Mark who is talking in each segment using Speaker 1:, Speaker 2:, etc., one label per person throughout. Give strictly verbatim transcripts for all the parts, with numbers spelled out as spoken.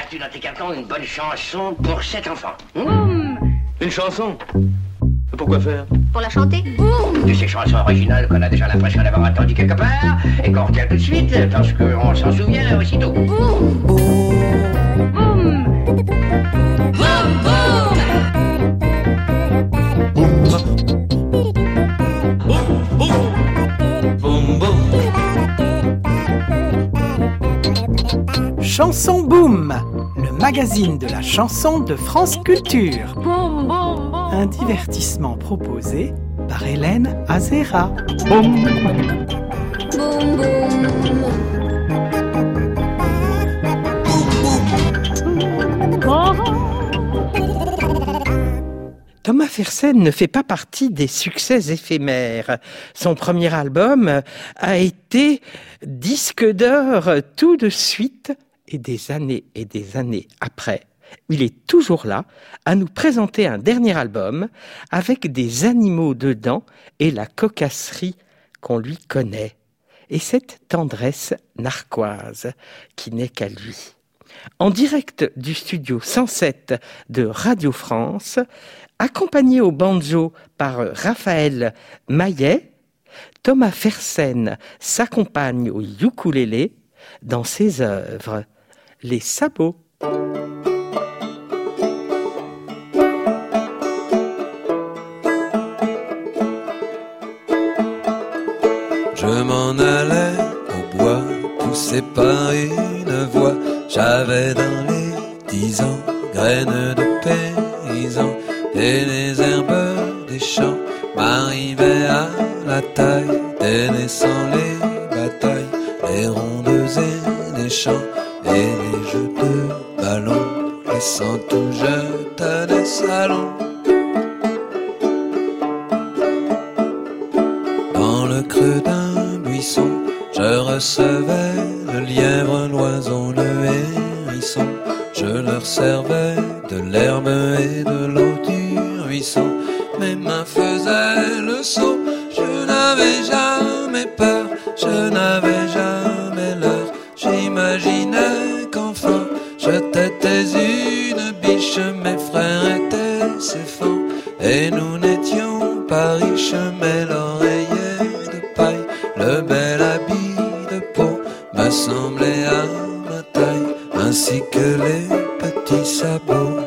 Speaker 1: as-tu dans tes cartons une bonne chanson pour cet enfant?
Speaker 2: Boum.
Speaker 3: Une chanson? Pourquoi faire?
Speaker 2: Pour la chanter? Boum.
Speaker 1: De ces chansons originales qu'on a déjà l'impression d'avoir entendues quelque part et qu'on retient tout de suite parce qu'on s'en souvient aussitôt.
Speaker 2: Boum. Boum. Boum. Boum, boum.
Speaker 4: Chanson Boum, le magazine de la chanson de France Culture.
Speaker 2: Boum, boum, boum.
Speaker 4: Un divertissement proposé par Hélène Azera.
Speaker 2: Boum, boum, boum.
Speaker 4: Thomas Fersen ne fait pas partie des succès éphémères. Son premier album a été disque d'or tout de suite et des années et des années après. Il est toujours là à nous présenter un dernier album avec des animaux dedans et la cocasserie qu'on lui connaît. Et cette tendresse narquoise qui n'est qu'à lui. En direct du studio cent sept de Radio France, accompagné au banjo par Raphaël Maillet, Thomas Fersen s'accompagne au ukulélé dans ses œuvres. Les sabots.
Speaker 5: Je m'en allais au bois, poussé par une voix. J'avais dans les dix ans, graines de paysans. Et les herbes des champs m'arrivaient à la taille. Délaissant les batailles, les rondes et les champs. Et les jeux de ballon, laissant tout jeter des salons. Dans le creux d'un buisson, je recevais le lièvre, l'oiseau, le hérisson. Je leur servais de l'herbe et de l'eau du ruisseau. Mes mains faisaient le saut, je n'avais jamais peur, je n'avais jamais l'heure. J'imaginais qu'enfin je t'étais une biche, mes frères étaient ses fans, et nous n'étions pas riches, mais l'oreiller de paille, le bel habit de peau me semblait à ma taille, ainsi que les petits sabots.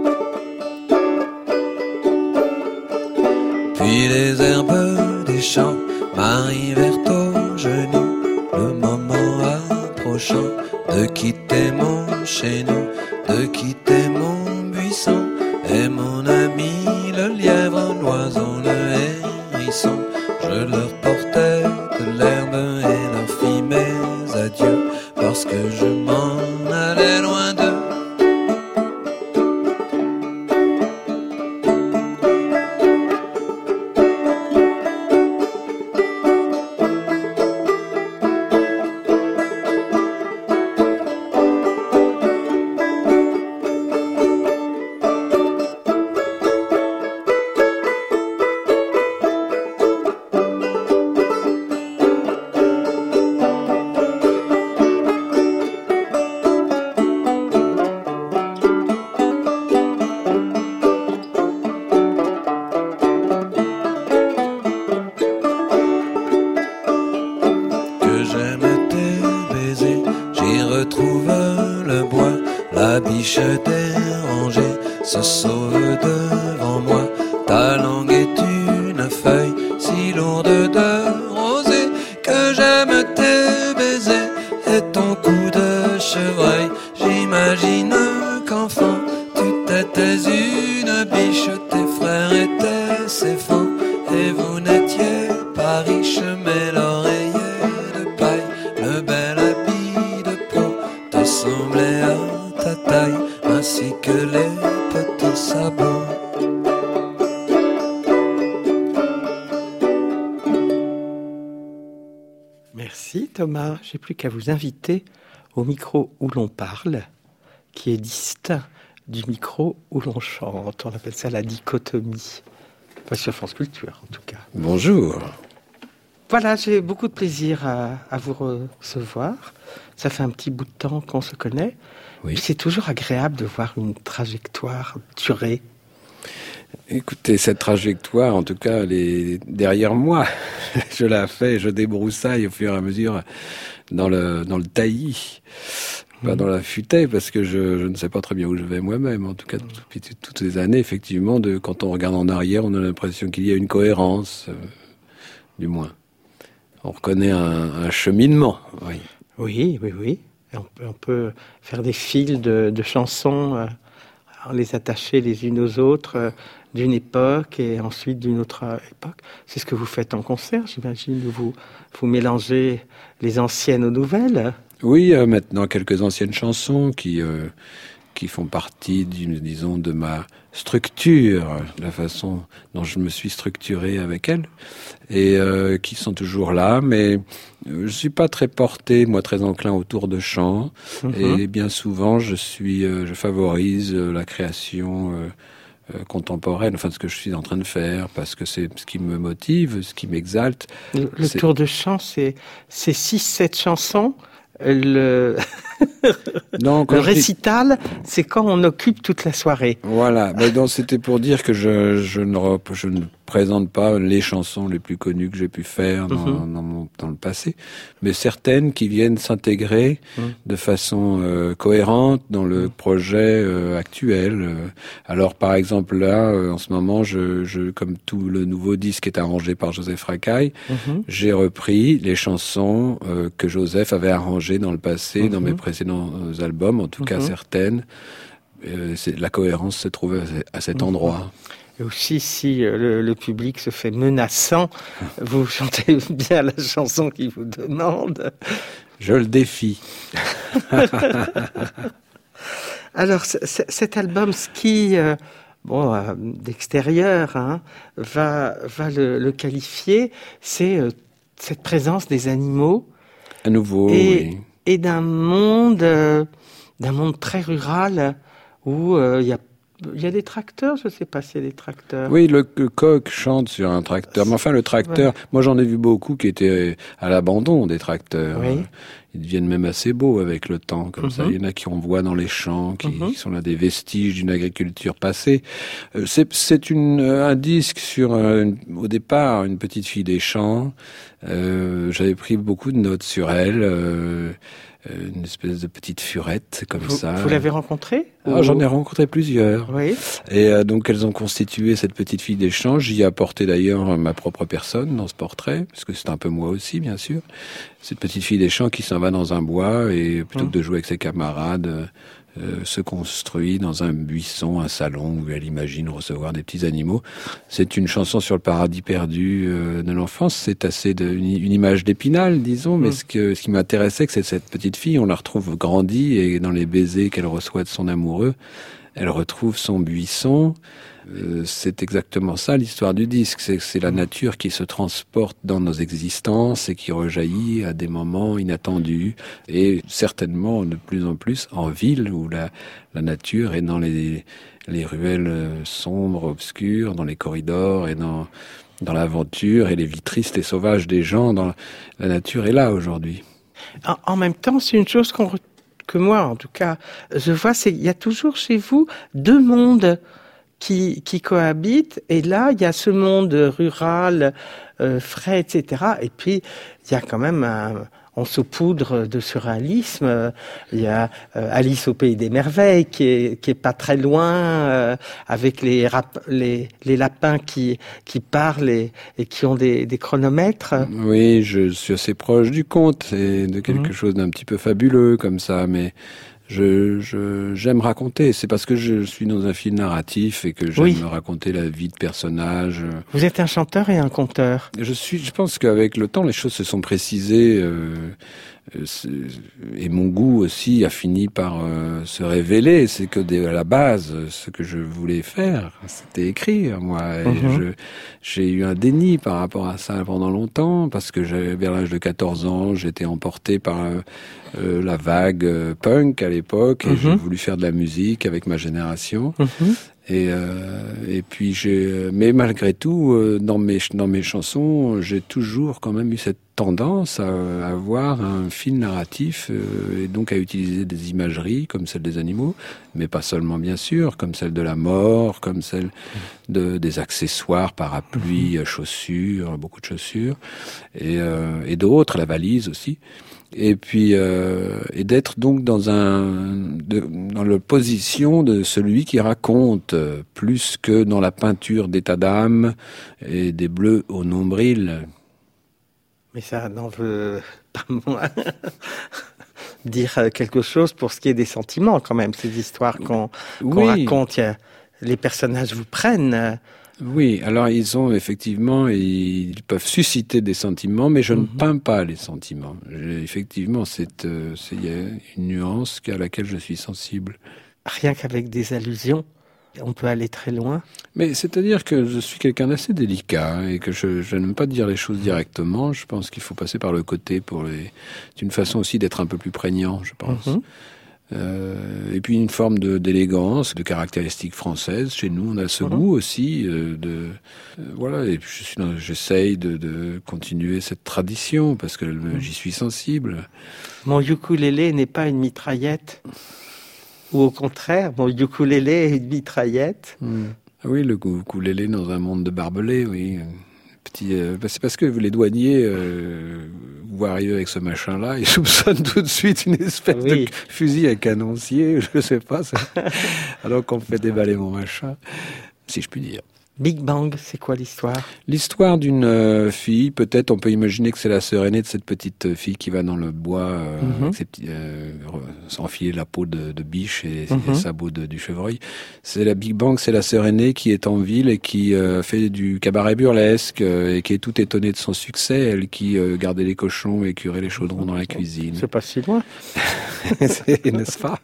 Speaker 5: Puis les herbes des champs m'arrivèrent aux genoux, le moment approchant de quitter mon chez nous, de quitter mon buisson, et mon ami le lièvre, l'oiseau, le hérisson. Je leur portais de l'herbe et leur fis mes adieux, parce que je m'en allais loin d'eux.
Speaker 4: Thomas, j'ai plus qu'à vous inviter au micro où l'on parle, qui est distinct du micro où l'on chante. On appelle ça la dichotomie. Pas sur France Culture, en tout cas.
Speaker 5: Bonjour.
Speaker 4: Voilà, j'ai beaucoup de plaisir à, à vous recevoir. Ça fait un petit bout de temps qu'on se connaît.
Speaker 6: Oui.
Speaker 4: Puis c'est toujours agréable de voir une trajectoire durer.
Speaker 6: Écoutez, cette trajectoire, en tout cas, elle est derrière moi. Je la fais, je débroussaille au fur et à mesure dans le, dans le taillis. Pas dans la futaie, parce que je, je ne sais pas très bien où je vais moi-même. En tout cas, depuis toutes ces années, effectivement, de, quand on regarde en arrière, on a l'impression qu'il y a une cohérence, euh, du moins. On reconnaît un, un cheminement, oui.
Speaker 4: Oui, oui, oui. On peut, on peut faire des fils de, de chansons, euh, les attacher les unes aux autres, euh, d'une époque et ensuite d'une autre époque. C'est ce que vous faites en concert, j'imagine. Vous, vous mélangez les anciennes aux nouvelles.
Speaker 6: Oui, euh, maintenant quelques anciennes chansons qui euh, qui font partie, d'une, disons, de ma structure, de la façon dont je me suis structuré avec elle, et euh, qui sont toujours là, mais je suis pas très porté, moi, très enclin autour de chant, mm-hmm. et bien souvent, je suis, euh, je favorise euh, la création euh, euh, contemporaine, enfin, ce que je suis en train de faire, parce que c'est ce qui me motive, ce qui m'exalte.
Speaker 4: Le, le tour de chant, c'est, c'est six, sept chansons. Le, non, le récital, dis... c'est quand on occupe toute la soirée.
Speaker 6: Voilà, mais donc c'était pour dire que je, je, ne, rep... je ne présente pas les chansons les plus connues que j'ai pu faire dans, mm-hmm. dans, mon, dans le passé, mais certaines qui viennent s'intégrer mm. de façon euh, cohérente dans le mm. projet euh, actuel. Alors par exemple là, euh, en ce moment, je, je, comme tout le nouveau disque est arrangé par Joseph Racaille, mm-hmm. j'ai repris les chansons euh, que Joseph avait arrangées dans le passé, mm-hmm. dans mes précédents albums, en tout mm-hmm. cas certaines. Euh, c'est, la cohérence se trouve à, à cet mm-hmm. endroit.
Speaker 4: Et aussi, si euh, le, le public se fait menaçant, vous chantez bien la chanson qu'il vous demande.
Speaker 6: Je le défie.
Speaker 4: Alors, c- c- cet album Ski, euh, bon, euh, d'extérieur, hein, va, va le, le qualifier. C'est euh, cette présence des animaux.
Speaker 6: À nouveau,
Speaker 4: et,
Speaker 6: oui.
Speaker 4: Et d'un monde, euh, d'un monde très rural où il euh, y a Il y a des tracteurs, je ne sais pas s'il y a des tracteurs.
Speaker 6: Oui, le, le coq chante sur un tracteur. Mais enfin, le tracteur, ouais. moi j'en ai vu beaucoup qui étaient à l'abandon des tracteurs.
Speaker 4: Oui.
Speaker 6: Ils deviennent même assez beaux avec le temps, comme mm-hmm. ça. Il y en a qui on voit dans les champs, qui, mm-hmm. qui sont là des vestiges d'une agriculture passée. Euh, c'est, c'est une, un disque sur, euh, au départ, une petite fille des champs. Euh, j'avais pris beaucoup de notes sur elle. Euh, une espèce de petite furette comme
Speaker 4: vous,
Speaker 6: ça.
Speaker 4: Vous l'avez rencontrée?
Speaker 6: Ah, j'en ai rencontré plusieurs.
Speaker 4: Oui.
Speaker 6: Et euh, donc elles ont constitué cette petite fille des champs. J'y ai apporté d'ailleurs ma propre personne dans ce portrait, parce que c'est un peu moi aussi, bien sûr. Cette petite fille des champs qui s'en va dans un bois et plutôt mmh. que de jouer avec ses camarades, euh, se construit dans un buisson, un salon où elle imagine recevoir des petits animaux. C'est une chanson sur le paradis perdu euh, de l'enfance. C'est assez de, une, une image d'Épinal, disons, mmh. mais ce, que, ce qui m'intéressait, c'est que cette petite fille, on la retrouve grandie et dans les baisers qu'elle reçoit de son amoureux, elle retrouve son buisson. Euh, c'est exactement ça l'histoire du disque. C'est, c'est la nature qui se transporte dans nos existences et qui rejaillit à des moments inattendus. Et certainement de plus en plus en ville où la, la nature est dans les, les ruelles sombres, obscures, dans les corridors et dans, dans l'aventure et les vies tristes et sauvages des gens. Dans, la nature est là aujourd'hui.
Speaker 4: En, en même temps, c'est une chose qu'on que moi, en tout cas, je vois, c'est qu'il y a toujours chez vous deux mondes qui, qui cohabitent. Et là, il y a ce monde rural, euh, frais, et cetera. Et puis, il y a quand même un... On saupoudre de surréalisme. Il y a euh, Alice au pays des merveilles qui est qui est pas très loin, euh, avec les, rap- les les lapins qui qui parlent et, et qui ont des, des chronomètres.
Speaker 6: Oui, je suis assez proche du conte et de quelque mmh. chose d'un petit peu fabuleux comme ça, mais je, je j'aime raconter. C'est parce que je suis dans un film narratif et que j'aime oui. raconter la vie de personnages.
Speaker 4: Vous êtes un chanteur et un conteur.
Speaker 6: Je suis. Je pense qu'avec le temps, les choses se sont précisées. Euh, et mon goût aussi a fini par euh, se révéler. C'est que dès à la base, ce que je voulais faire, c'était écrire, moi. Et mm-hmm. je, j'ai eu un déni par rapport à ça pendant longtemps, parce que j'avais, vers l'âge de quatorze ans, j'étais emporté par euh, euh, la vague euh, punk à l'époque, et mm-hmm. j'ai voulu faire de la musique avec ma génération. Mm-hmm. Et, euh, et puis j'ai, mais malgré tout, euh, dans mes dans mes chansons, j'ai toujours quand même eu cette tendance à, à avoir un fil narratif euh, et donc à utiliser des imageries comme celle des animaux, mais pas seulement bien sûr, comme celle de la mort, comme celle de des accessoires, parapluies, chaussures, beaucoup de chaussures, et, euh, et d'autres, la valise aussi. Et puis euh, et d'être donc dans un de, dans la position de celui qui raconte euh, plus que dans la peinture d'état d'âme et des bleus au nombril.
Speaker 4: Mais ça n'en veut pas moins dire quelque chose pour ce qui est des sentiments quand même, ces histoires qu'on, qu'on
Speaker 6: Oui.
Speaker 4: raconte. Il y a- les personnages vous prennent.
Speaker 6: Oui, alors ils ont effectivement, ils peuvent susciter des sentiments, mais je ne peins pas les sentiments. J'ai- effectivement, c'est, euh, c'est, il y a une nuance à laquelle je suis sensible.
Speaker 4: Rien qu'avec des allusions, on peut aller très loin.
Speaker 6: Mais c'est-à-dire que je suis quelqu'un d'assez délicat hein, et que je, je n'aime pas dire les choses directement. Je pense qu'il faut passer par le côté pour les. C'est une façon aussi d'être un peu plus prégnant, je pense.
Speaker 4: Mhm.
Speaker 6: Euh, et puis une forme de, d'élégance, de caractéristiques françaises. Chez nous, on a ce
Speaker 4: Mhm.
Speaker 6: goût aussi euh, de euh, voilà. Et puis je suis dans- j'essaye de, de continuer cette tradition parce que euh, j'y suis sensible.
Speaker 4: Mon ukulélé n'est pas une mitraillette. Ou au contraire, mon ukulélé est une mitraillette.
Speaker 6: Ah oui, le cou- ukulélé dans un monde de barbelés, oui. Petit, euh, bah, c'est parce que les douaniers euh, vous voient arriver avec ce machin-là, ils soupçonnent tout de suite une espèce
Speaker 4: Oui.
Speaker 6: de fusil à canoncier, je sais pas, ça. Alors qu'on fait déballer mon machin, si je puis dire.
Speaker 4: Big Bang, c'est quoi l'histoire?
Speaker 6: L'histoire d'une euh, fille, peut-être on peut imaginer que c'est la sœur aînée de cette petite euh, fille qui va dans le bois euh,
Speaker 4: Mhm.
Speaker 6: avec ses petits, euh, re- s'enfiler la peau de, de biche et
Speaker 4: Mhm.
Speaker 6: les sabots de- du chevreuil. C'est la Big Bang, c'est la sœur aînée qui est en ville et qui euh, fait du cabaret burlesque euh, et qui est tout étonnée de son succès, elle qui euh, gardait les cochons et curait les chaudrons dans la cuisine.
Speaker 4: C'est pas si loin.
Speaker 6: C'est- n'est-ce pas?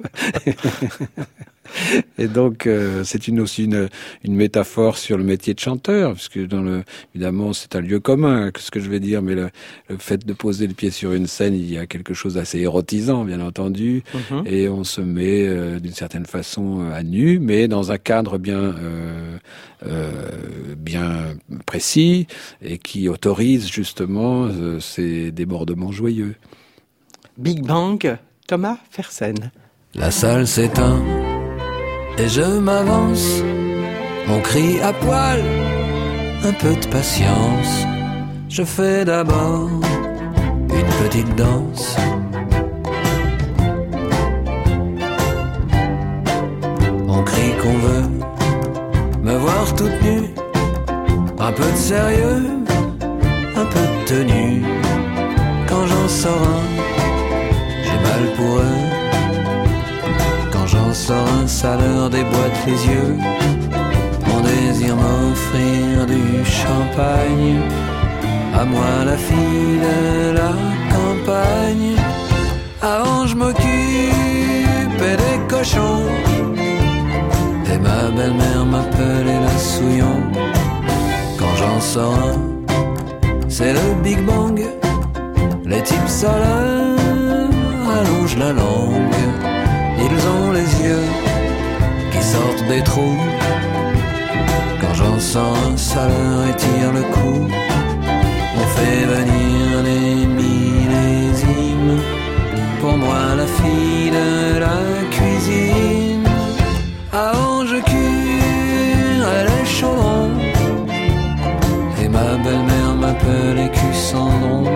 Speaker 6: Et donc, euh, c'est une, aussi une, une métaphore sur le métier de chanteur, puisque dans le, évidemment, c'est un lieu commun, ce que je vais dire, mais le, le fait de poser le pied sur une scène, il y a quelque chose d'assez érotisant, bien entendu,
Speaker 4: Mhm.
Speaker 6: et on se met euh, d'une certaine façon euh, à nu, mais dans un cadre bien, euh, euh, bien précis, et qui autorise justement euh, ces débordements joyeux.
Speaker 4: Big Bang, Thomas Fersen.
Speaker 5: La salle s'éteint et je m'avance. On crie à poil, un peu de patience. Je fais d'abord une petite danse. On crie qu'on veut me voir toute nue. Un peu de sérieux, un peu de tenue. Quand j'en sors un, j'ai mal pour eux. Quand j'en sors un, ça leur déboîte les yeux. On désire m'offrir du champagne. À moi la fille de la campagne. Avant je m'occupais des cochons. Et ma belle-mère m'appelait la souillon. Quand j'en sors un, c'est le Big Bang. Les types salins allongent la langue. Ils ont les yeux qui sortent des trous. Quand j'en sors un, ça leur étire le cou. On fait venir les millésimes. Pour moi la fille de la cuisine. Avant je curais les chaudrons. Et ma belle-mère m'appelait Cusandron.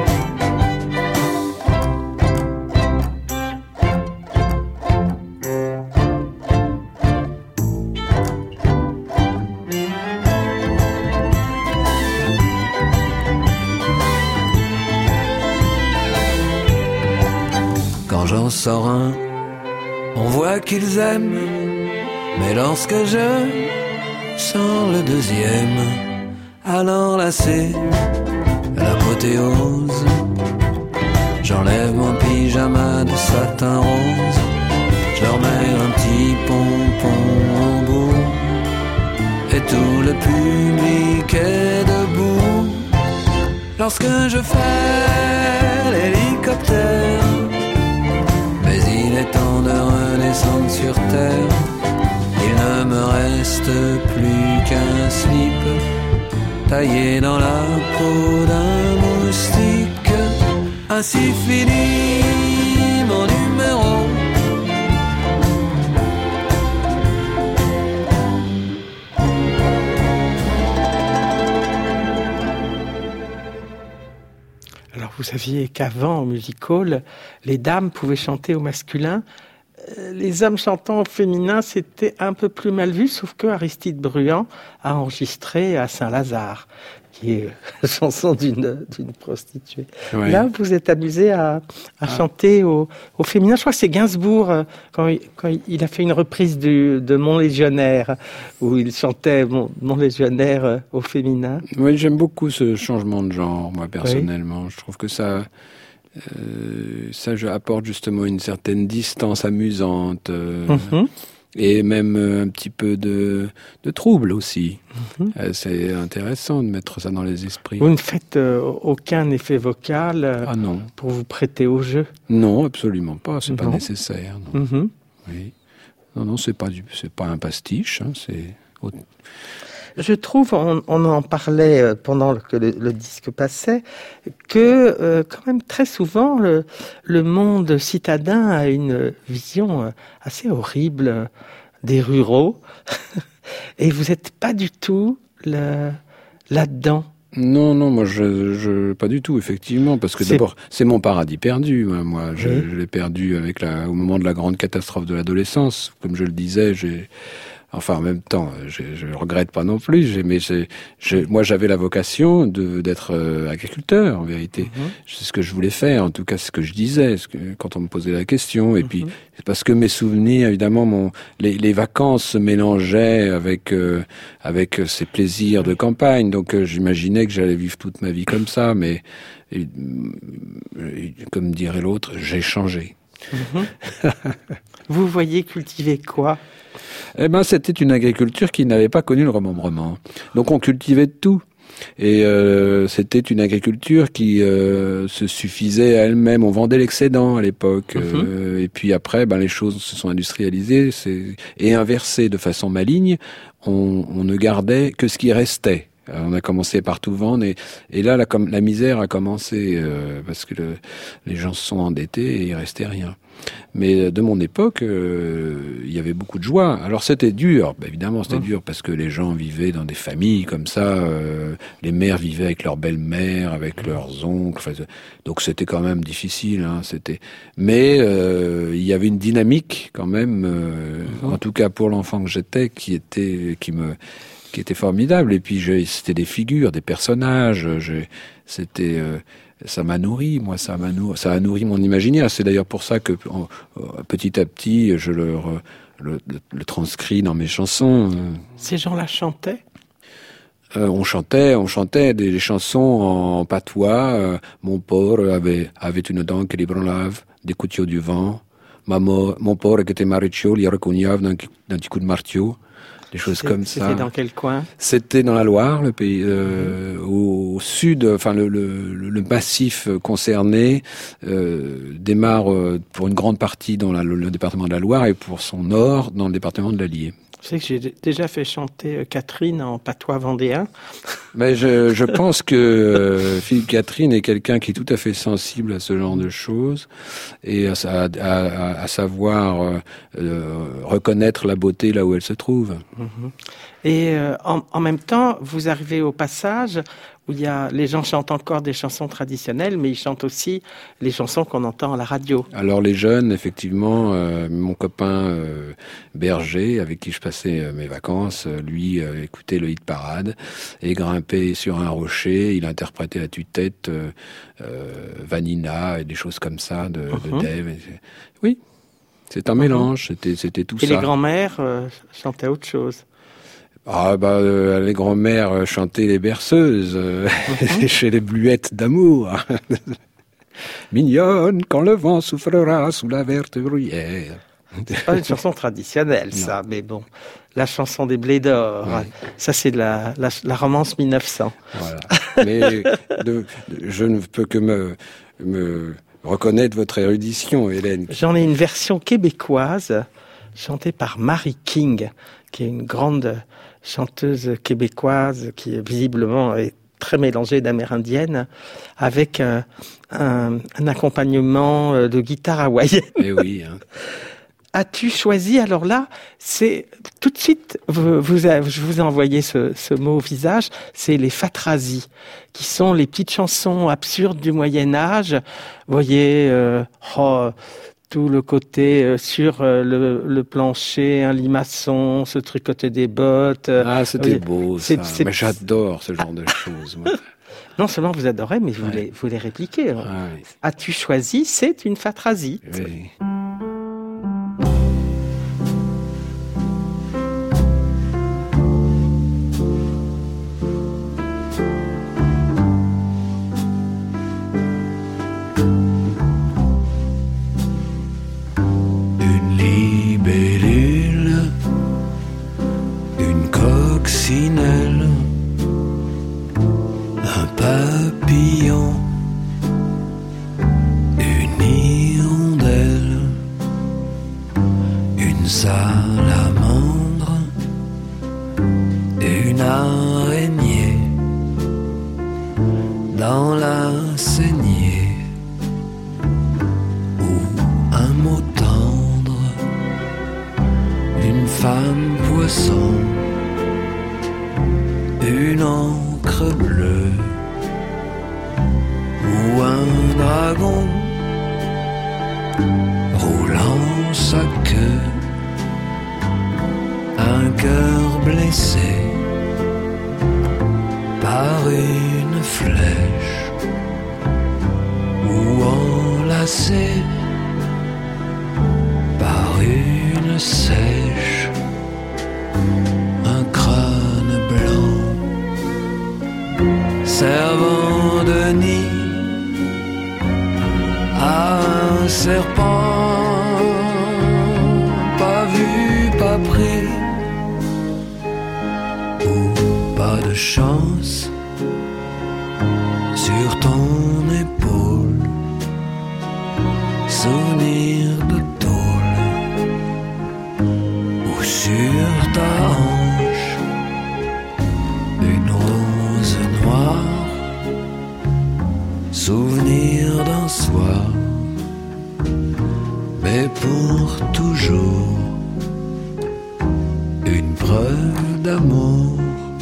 Speaker 5: Quand j'en sors un, on voit qu'ils aiment. Mais lorsque je sors le deuxième, alors là c'est l'apothéose. J'enlève mon pyjama de satin rose. Je leur mets un petit pompon au bout. Et tout le public est debout. Lorsque je fais l'hélicoptère, mais il est temps de redescendre sur terre. Il ne me reste plus qu'un slip taillé dans la peau d'un moustique. Ainsi finit mon numéro.
Speaker 4: Alors vous saviez qu'avant, au music hall, les dames pouvaient chanter au masculin. Euh, Les hommes chantant au féminin, c'était un peu plus mal vu, sauf que Aristide Bruand a enregistré à Saint-Lazare, qui est la chanson d'une, d'une prostituée.
Speaker 6: Ouais.
Speaker 4: Là, vous êtes amusé à, à
Speaker 6: Ah.
Speaker 4: chanter au, au féminin. Je crois que c'est Gainsbourg, euh, quand il, quand il a fait une reprise du, de Mon Légionnaire, où il chantait Mon, Mon Légionnaire euh, au féminin.
Speaker 6: Oui, j'aime beaucoup ce changement de genre, moi, personnellement. Je trouve que ça, euh, ça je apporte justement une certaine distance amusante, euh,
Speaker 4: Mhm.
Speaker 6: et même euh, un petit peu de, de trouble aussi.
Speaker 4: Mhm.
Speaker 6: Euh, c'est intéressant de mettre ça dans les esprits.
Speaker 4: Vous ne faites euh, aucun effet vocal euh,
Speaker 6: Ah non,
Speaker 4: pour vous prêter au jeu.
Speaker 6: non, absolument pas, c'est pas
Speaker 4: Non.
Speaker 6: nécessaire. Non.
Speaker 4: Mhm.
Speaker 6: Oui. Non, non, c'est pas du, c'est pas un pastiche, hein, c'est...
Speaker 4: Je trouve, on, on en parlait euh, pendant que le, le disque passait, que euh, quand même très souvent le, le monde citadin a une vision euh, assez horrible euh, des ruraux, et vous n'êtes pas du tout le- là-dedans.
Speaker 6: Non, non, moi, je, je, pas du tout, effectivement, parce que
Speaker 4: C'est-
Speaker 6: d'abord, c'est mon paradis perdu. Hein, moi, je,
Speaker 4: Oui.
Speaker 6: je l'ai perdu avec la, au moment de la grande catastrophe de l'adolescence. Comme je le disais, j'ai, enfin, en même temps, je, je regrette pas non plus. J'ai, mais j'ai, j'ai- moi, j'avais la vocation de d'être euh, agriculteur, en vérité.
Speaker 4: Mhm.
Speaker 6: C'est ce que je voulais faire, en tout cas, c'est ce que je disais, ce que, quand on me posait la question. Et puis,
Speaker 4: Mhm.
Speaker 6: c'est parce que mes souvenirs, évidemment, mon, les, les vacances se mélangeaient avec euh, avec ces plaisirs de campagne. Donc, euh, j'imaginais que j'allais vivre toute ma vie comme ça. Mais, et, et, comme dirait l'autre, j'ai changé.
Speaker 4: Vous voyez cultiver quoi?
Speaker 6: Eh ben, c'était une agriculture qui n'avait pas connu le remembrement. Donc, on cultivait de tout. Et euh, c'était une agriculture qui euh, se suffisait à elle-même. On vendait l'excédent à l'époque.
Speaker 4: Mhm.
Speaker 6: Euh, et puis après, ben, les choses se sont industrialisées c'est... et inversées de façon maligne. On, on ne gardait que ce qui restait. Alors, on a commencé par tout vendre et, et là, la, com- la misère a commencé euh, parce que le, les gens se sont endettés et il restait rien. Mais de mon époque, euh, il y avait beaucoup de joie. Alors c'était dur, bah, évidemment c'était
Speaker 4: Mmh.
Speaker 6: dur parce que les gens vivaient dans des familles comme ça. Euh, les mères vivaient avec leur belle-mère, avec leurs oncles. Enfin, donc c'était quand même difficile. Hein, c'était. Mais euh, il y avait une dynamique quand même, euh,
Speaker 4: Mmh.
Speaker 6: en tout cas pour l'enfant que j'étais, qui était, qui me qui était formidable. Et puis je, c'était des figures, des personnages. Je, c'était, euh, ça m'a nourri, moi, ça m'a nourri, ça a nourri mon imaginaire. C'est d'ailleurs pour ça que en, petit à petit, je le, le, le, le transcris dans mes chansons.
Speaker 4: Ces gens-là chantaient?
Speaker 6: Euh, on chantait, on chantait des, des chansons en patois. Euh, mon porc avait avait une dent qui branlave, des couteaux du vent. Maman, mon porc qui était maréchal, il recognave d'un d'un petit coup de marteau. Des choses
Speaker 4: C'est-
Speaker 6: comme ça.
Speaker 4: C'était dans quel coin?
Speaker 6: C'était dans la Loire, le pays, euh, mmh. au, au sud, enfin le, le, le massif concerné euh, démarre euh, pour une grande partie dans la, le, le département de la Loire et pour son nord dans le département de l'Allier.
Speaker 4: Je sais que j'ai d- déjà fait chanter euh, Catherine en patois vendéen.
Speaker 6: Mais je, je pense que euh, Philippe Catherine est quelqu'un qui est tout à fait sensible à ce genre de choses et à, à, à, à savoir euh, euh, reconnaître la beauté là où elle se trouve.
Speaker 4: Mhm. Et euh, en, en même temps, vous arrivez au passage où il y a, les gens chantent encore des chansons traditionnelles, mais ils chantent aussi les chansons qu'on entend à la radio.
Speaker 6: Alors les jeunes, effectivement, euh, mon copain euh, Berger, avec qui je passais euh, mes vacances, euh, lui euh, écoutait le hit parade et grimpait sur un rocher. Il interprétait à tue-tête euh, euh, Vanina et des choses comme ça de,
Speaker 4: Mhm.
Speaker 6: de Dave. Et c'est- oui, c'est un mélange. C'était, c'était tout
Speaker 4: Et
Speaker 6: ça.
Speaker 4: les grands-mères euh, chantaient autre chose.
Speaker 6: Ah bah euh, les grands-mères euh, chantaient les berceuses euh,
Speaker 4: Mhm.
Speaker 6: chez les bluettes d'amour. Mignonne quand le vent soufflera sous la verte bruyère.
Speaker 4: C'est pas une chanson traditionnelle, ça, mais bon. La chanson des blés d'or,
Speaker 6: Ouais.
Speaker 4: ça c'est de la, la, la romance mille neuf cents.
Speaker 6: Voilà. Mais de, de- je ne peux que me, me reconnaître votre érudition, Hélène.
Speaker 4: J'en ai une version québécoise chantée par Mary King, qui est une grande chanteuse québécoise qui visiblement est très mélangée d'amérindienne, avec un, un, un accompagnement de guitare hawaïenne.
Speaker 6: Eh oui. Hein.
Speaker 4: As-tu choisi, alors là, c'est tout de suite, vous, vous, je vous ai envoyé ce, ce mot au visage, c'est les fatrasies, qui sont les petites chansons absurdes du Moyen-Âge. Vous voyez, euh, oh, tout le côté euh, sur euh, le, le plancher, un limaçon, se tricoter des bottes. Euh,
Speaker 6: ah, c'était
Speaker 4: oui,
Speaker 6: beau,
Speaker 4: c'est,
Speaker 6: ça.
Speaker 4: c'est...
Speaker 6: Mais j'adore ce genre de choses, moi.
Speaker 4: Non seulement vous adorez, mais vous,
Speaker 6: ouais.
Speaker 4: les, vous les répliquez.
Speaker 6: Ah, oui.
Speaker 4: As-tu choisi, c'est une fatrasie.
Speaker 6: Oui.
Speaker 5: Un papillon, une hirondelle, une salamandre, une araignée dans la saignée, ou un mot tendre, une femme poisson, une encre bleue ou un dragon roulant sa queue, un cœur blessé par une flèche ou enlacé par une sèche, un crâne blanc servant de nid à un serpent, pas vu, pas pris, ou pas de chance sur ton épaule, souvenir de tôle, ou sur ta hanche une rose noire, souvenir d'un soir, mais pour toujours, une preuve d'amour,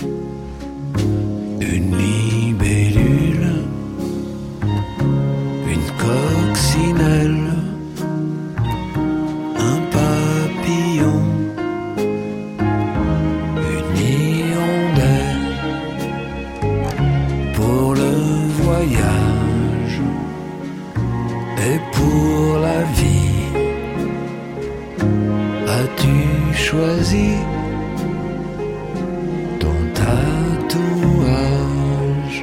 Speaker 5: une libellule, une coccinelle, un papillon, une hirondelle, pour le voyage et pour la vie. As-tu choisi ton tatouage?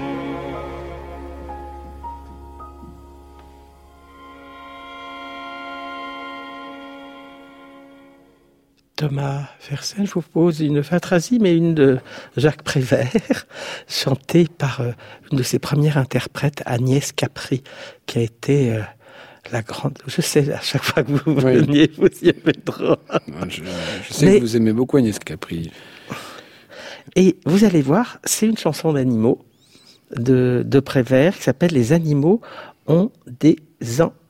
Speaker 4: Thomas Fersen, je vous propose une fatrasie, mais une de Jacques Prévert, chantée par euh, une de ses premières interprètes, Agnès Capri, qui a été euh, la grande... Je sais, à chaque fois que vous
Speaker 6: Oui.
Speaker 4: veniez, vous y avez droit.
Speaker 6: Je, je sais
Speaker 4: Mais-
Speaker 6: que vous aimez beaucoup Agnès Capri.
Speaker 4: Et vous allez voir, c'est une chanson d'animaux de, de Prévert qui s'appelle « Les animaux ont des ennuis ».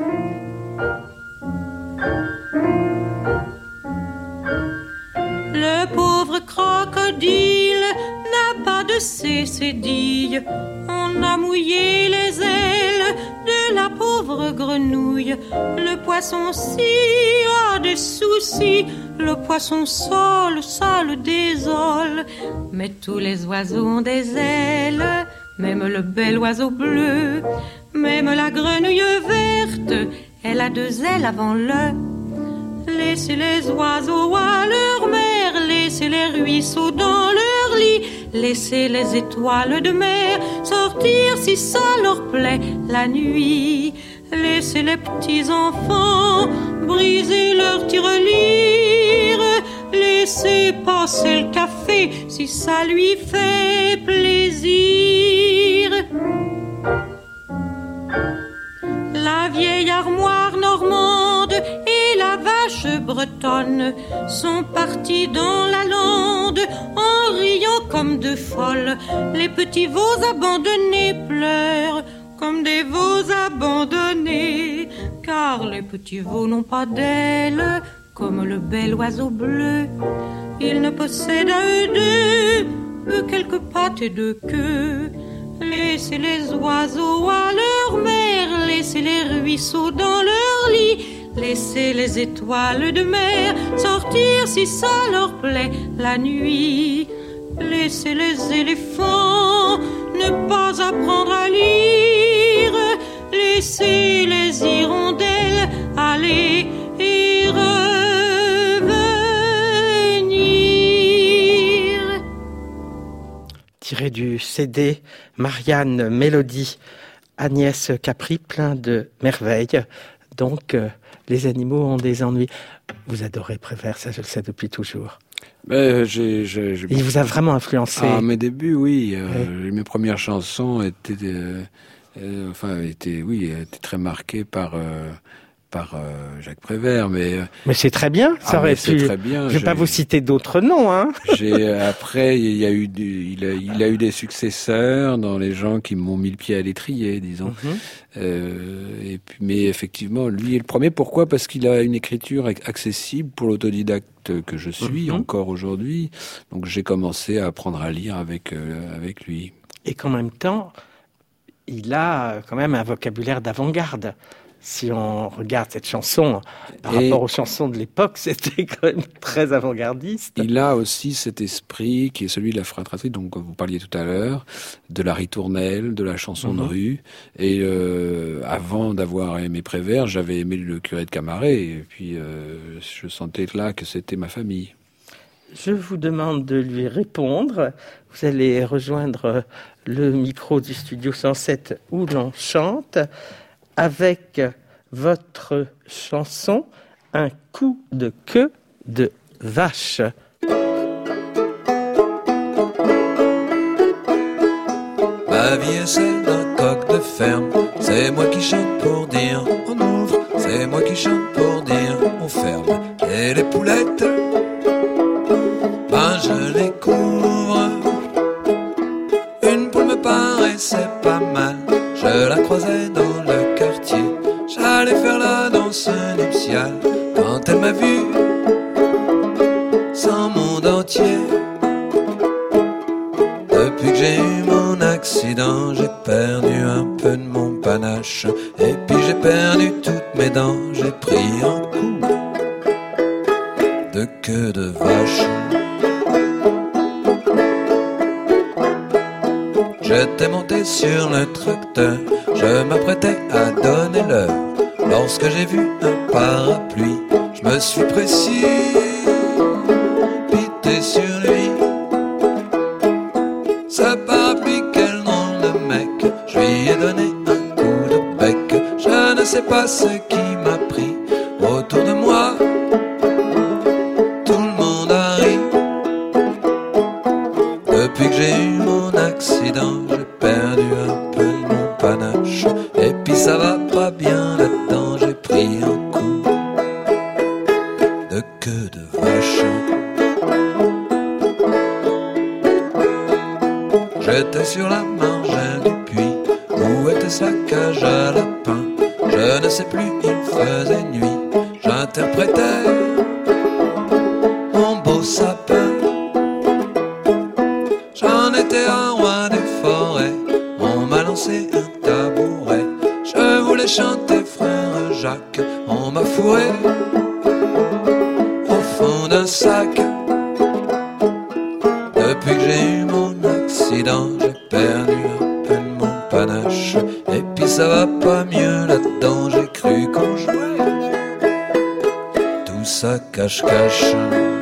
Speaker 2: Le pauvre crocodile n'a pas de ses cédilles. On a mouillé les ailes de la pauvre grenouille. Le poisson ci a des soucis. Le poisson sale, ça le désole. Mais tous les oiseaux ont des ailes. Même le bel oiseau bleu. Même la grenouille verte, elle a deux ailes avant le. Laissez les oiseaux à leur mère, laissez les ruisseaux dans leur lit, laissez les étoiles de mer sortir si ça leur plaît la nuit. Laissez les petits enfants briser leur tirelire, laissez passer le café si ça lui fait plaisir. La vieille armoire normande et la vache bretonne sont partis dans la lande en riant comme de folles. Les petits veaux abandonnés pleurent comme des veaux abandonnés, car les petits veaux n'ont pas d'ailes comme le bel oiseau bleu. Ils ne possèdent à eux deux que quelques pattes et deux queues. Laissez les oiseaux à leur mère, laissez les ruisseaux dans leur lit, laissez les étoiles de mer sortir si ça leur plaît la nuit. Laissez les éléphants ne pas apprendre à lire, laissez les hirondelles aller et revenir.
Speaker 4: Tiré du C D Marianne Mélodie, Agnès Capri, plein de merveilles. Donc, euh, les animaux ont des ennuis. Vous adorez Prévert, ça je le sais depuis toujours.
Speaker 6: Ben, j'ai, j'ai, j'ai...
Speaker 4: Il vous a vraiment influencé.
Speaker 6: À mes débuts, oui. Euh,
Speaker 4: oui.
Speaker 6: Mes premières chansons étaient, euh, euh, enfin, étaient, oui, étaient très marquées par euh, par euh, Jacques Prévert, mais.
Speaker 4: Mais c'est très bien. Ça
Speaker 6: ah,
Speaker 4: aurait
Speaker 6: c'est
Speaker 4: pu.
Speaker 6: Très bien.
Speaker 4: Je vais pas vous citer d'autres noms, hein.
Speaker 6: J'ai après, il y a eu, du, il a, il a eu des successeurs dans les gens qui m'ont mis le pied à l'étrier, disons. Mm-hmm. Euh, et puis, mais effectivement, lui est le premier. Pourquoi ? Parce qu'il a une écriture accessible pour l'autodidacte que je suis mm-hmm. encore aujourd'hui. Donc j'ai commencé à apprendre à lire avec euh, avec lui.
Speaker 4: Et qu'en même temps, il a quand même un vocabulaire d'avant-garde. Si on regarde cette chanson par et rapport aux chansons de l'époque, c'était quand même très avant-gardiste.
Speaker 6: Il a aussi cet esprit qui est celui de la fratrie, dont vous parliez tout à l'heure, de la ritournelle, de la chanson mm-hmm. de rue. Et euh, avant d'avoir aimé Prévert, j'avais aimé le curé de Camaret. Et puis euh, je sentais là que c'était ma famille.
Speaker 4: Je vous demande de lui répondre. Vous allez rejoindre le micro du Studio cent sept où l'on chante, avec votre chanson « Un coup de queue de vache ».
Speaker 5: Ma vie est celle d'un coq de ferme, c'est moi qui chante pour dire on ouvre, c'est moi qui chante pour dire on ferme. Et les poulettes, ben je les couvre. Une poule me paraissait pas mal, je la croisais dans le quartier, j'allais faire la danse nuptiale quand elle m'a vu sans monde entier. Depuis que j'ai eu mon accident, j'ai perdu un peu de mon panache, et puis j'ai perdu toutes mes dents, j'ai pris un coup de queue de vache. J'étais monté sur le tracteur, je m'apprêtais à donner l'heure, lorsque j'ai vu un parapluie, je me suis précipité sur lui. Ce parapluie, quel drôle de mec, je lui ai donné un coup de bec. Je ne sais pas ce qui m'a pris autour de moi, tout le monde a ri. Depuis que j'ai eu mon accident, j'ai perdu un peu de mon panache, et puis ça va pas bien là-dedans, j'ai pris un coup de queue de vache. J'étais sur la margelle du puits, où était sa cage à lapin, je ne sais plus, il faisait nuit, j'interprétais mon beau sapin. J'en étais un roi des forêts, on m'a lancé un tabouret, je voulais chanter frère Jacques, on m'a fourré au fond d'un sac. Depuis que j'ai eu mon accident, j'ai perdu un peu de mon panache, et puis ça va pas mieux là-dedans, j'ai cru qu'on jouait tout ça cache-cache.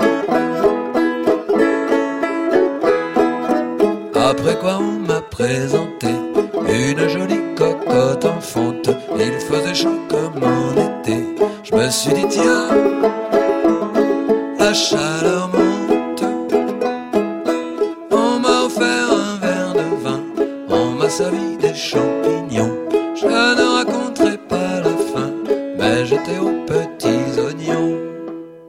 Speaker 5: Après quoi on m'a présenté une jolie cocotte en fonte, il faisait chaud comme en été, je me suis dit tiens, la chaleur monte. On m'a offert un verre de vin, on m'a servi des champignons, je ne raconterai pas la fin, mais j'étais aux petits oignons.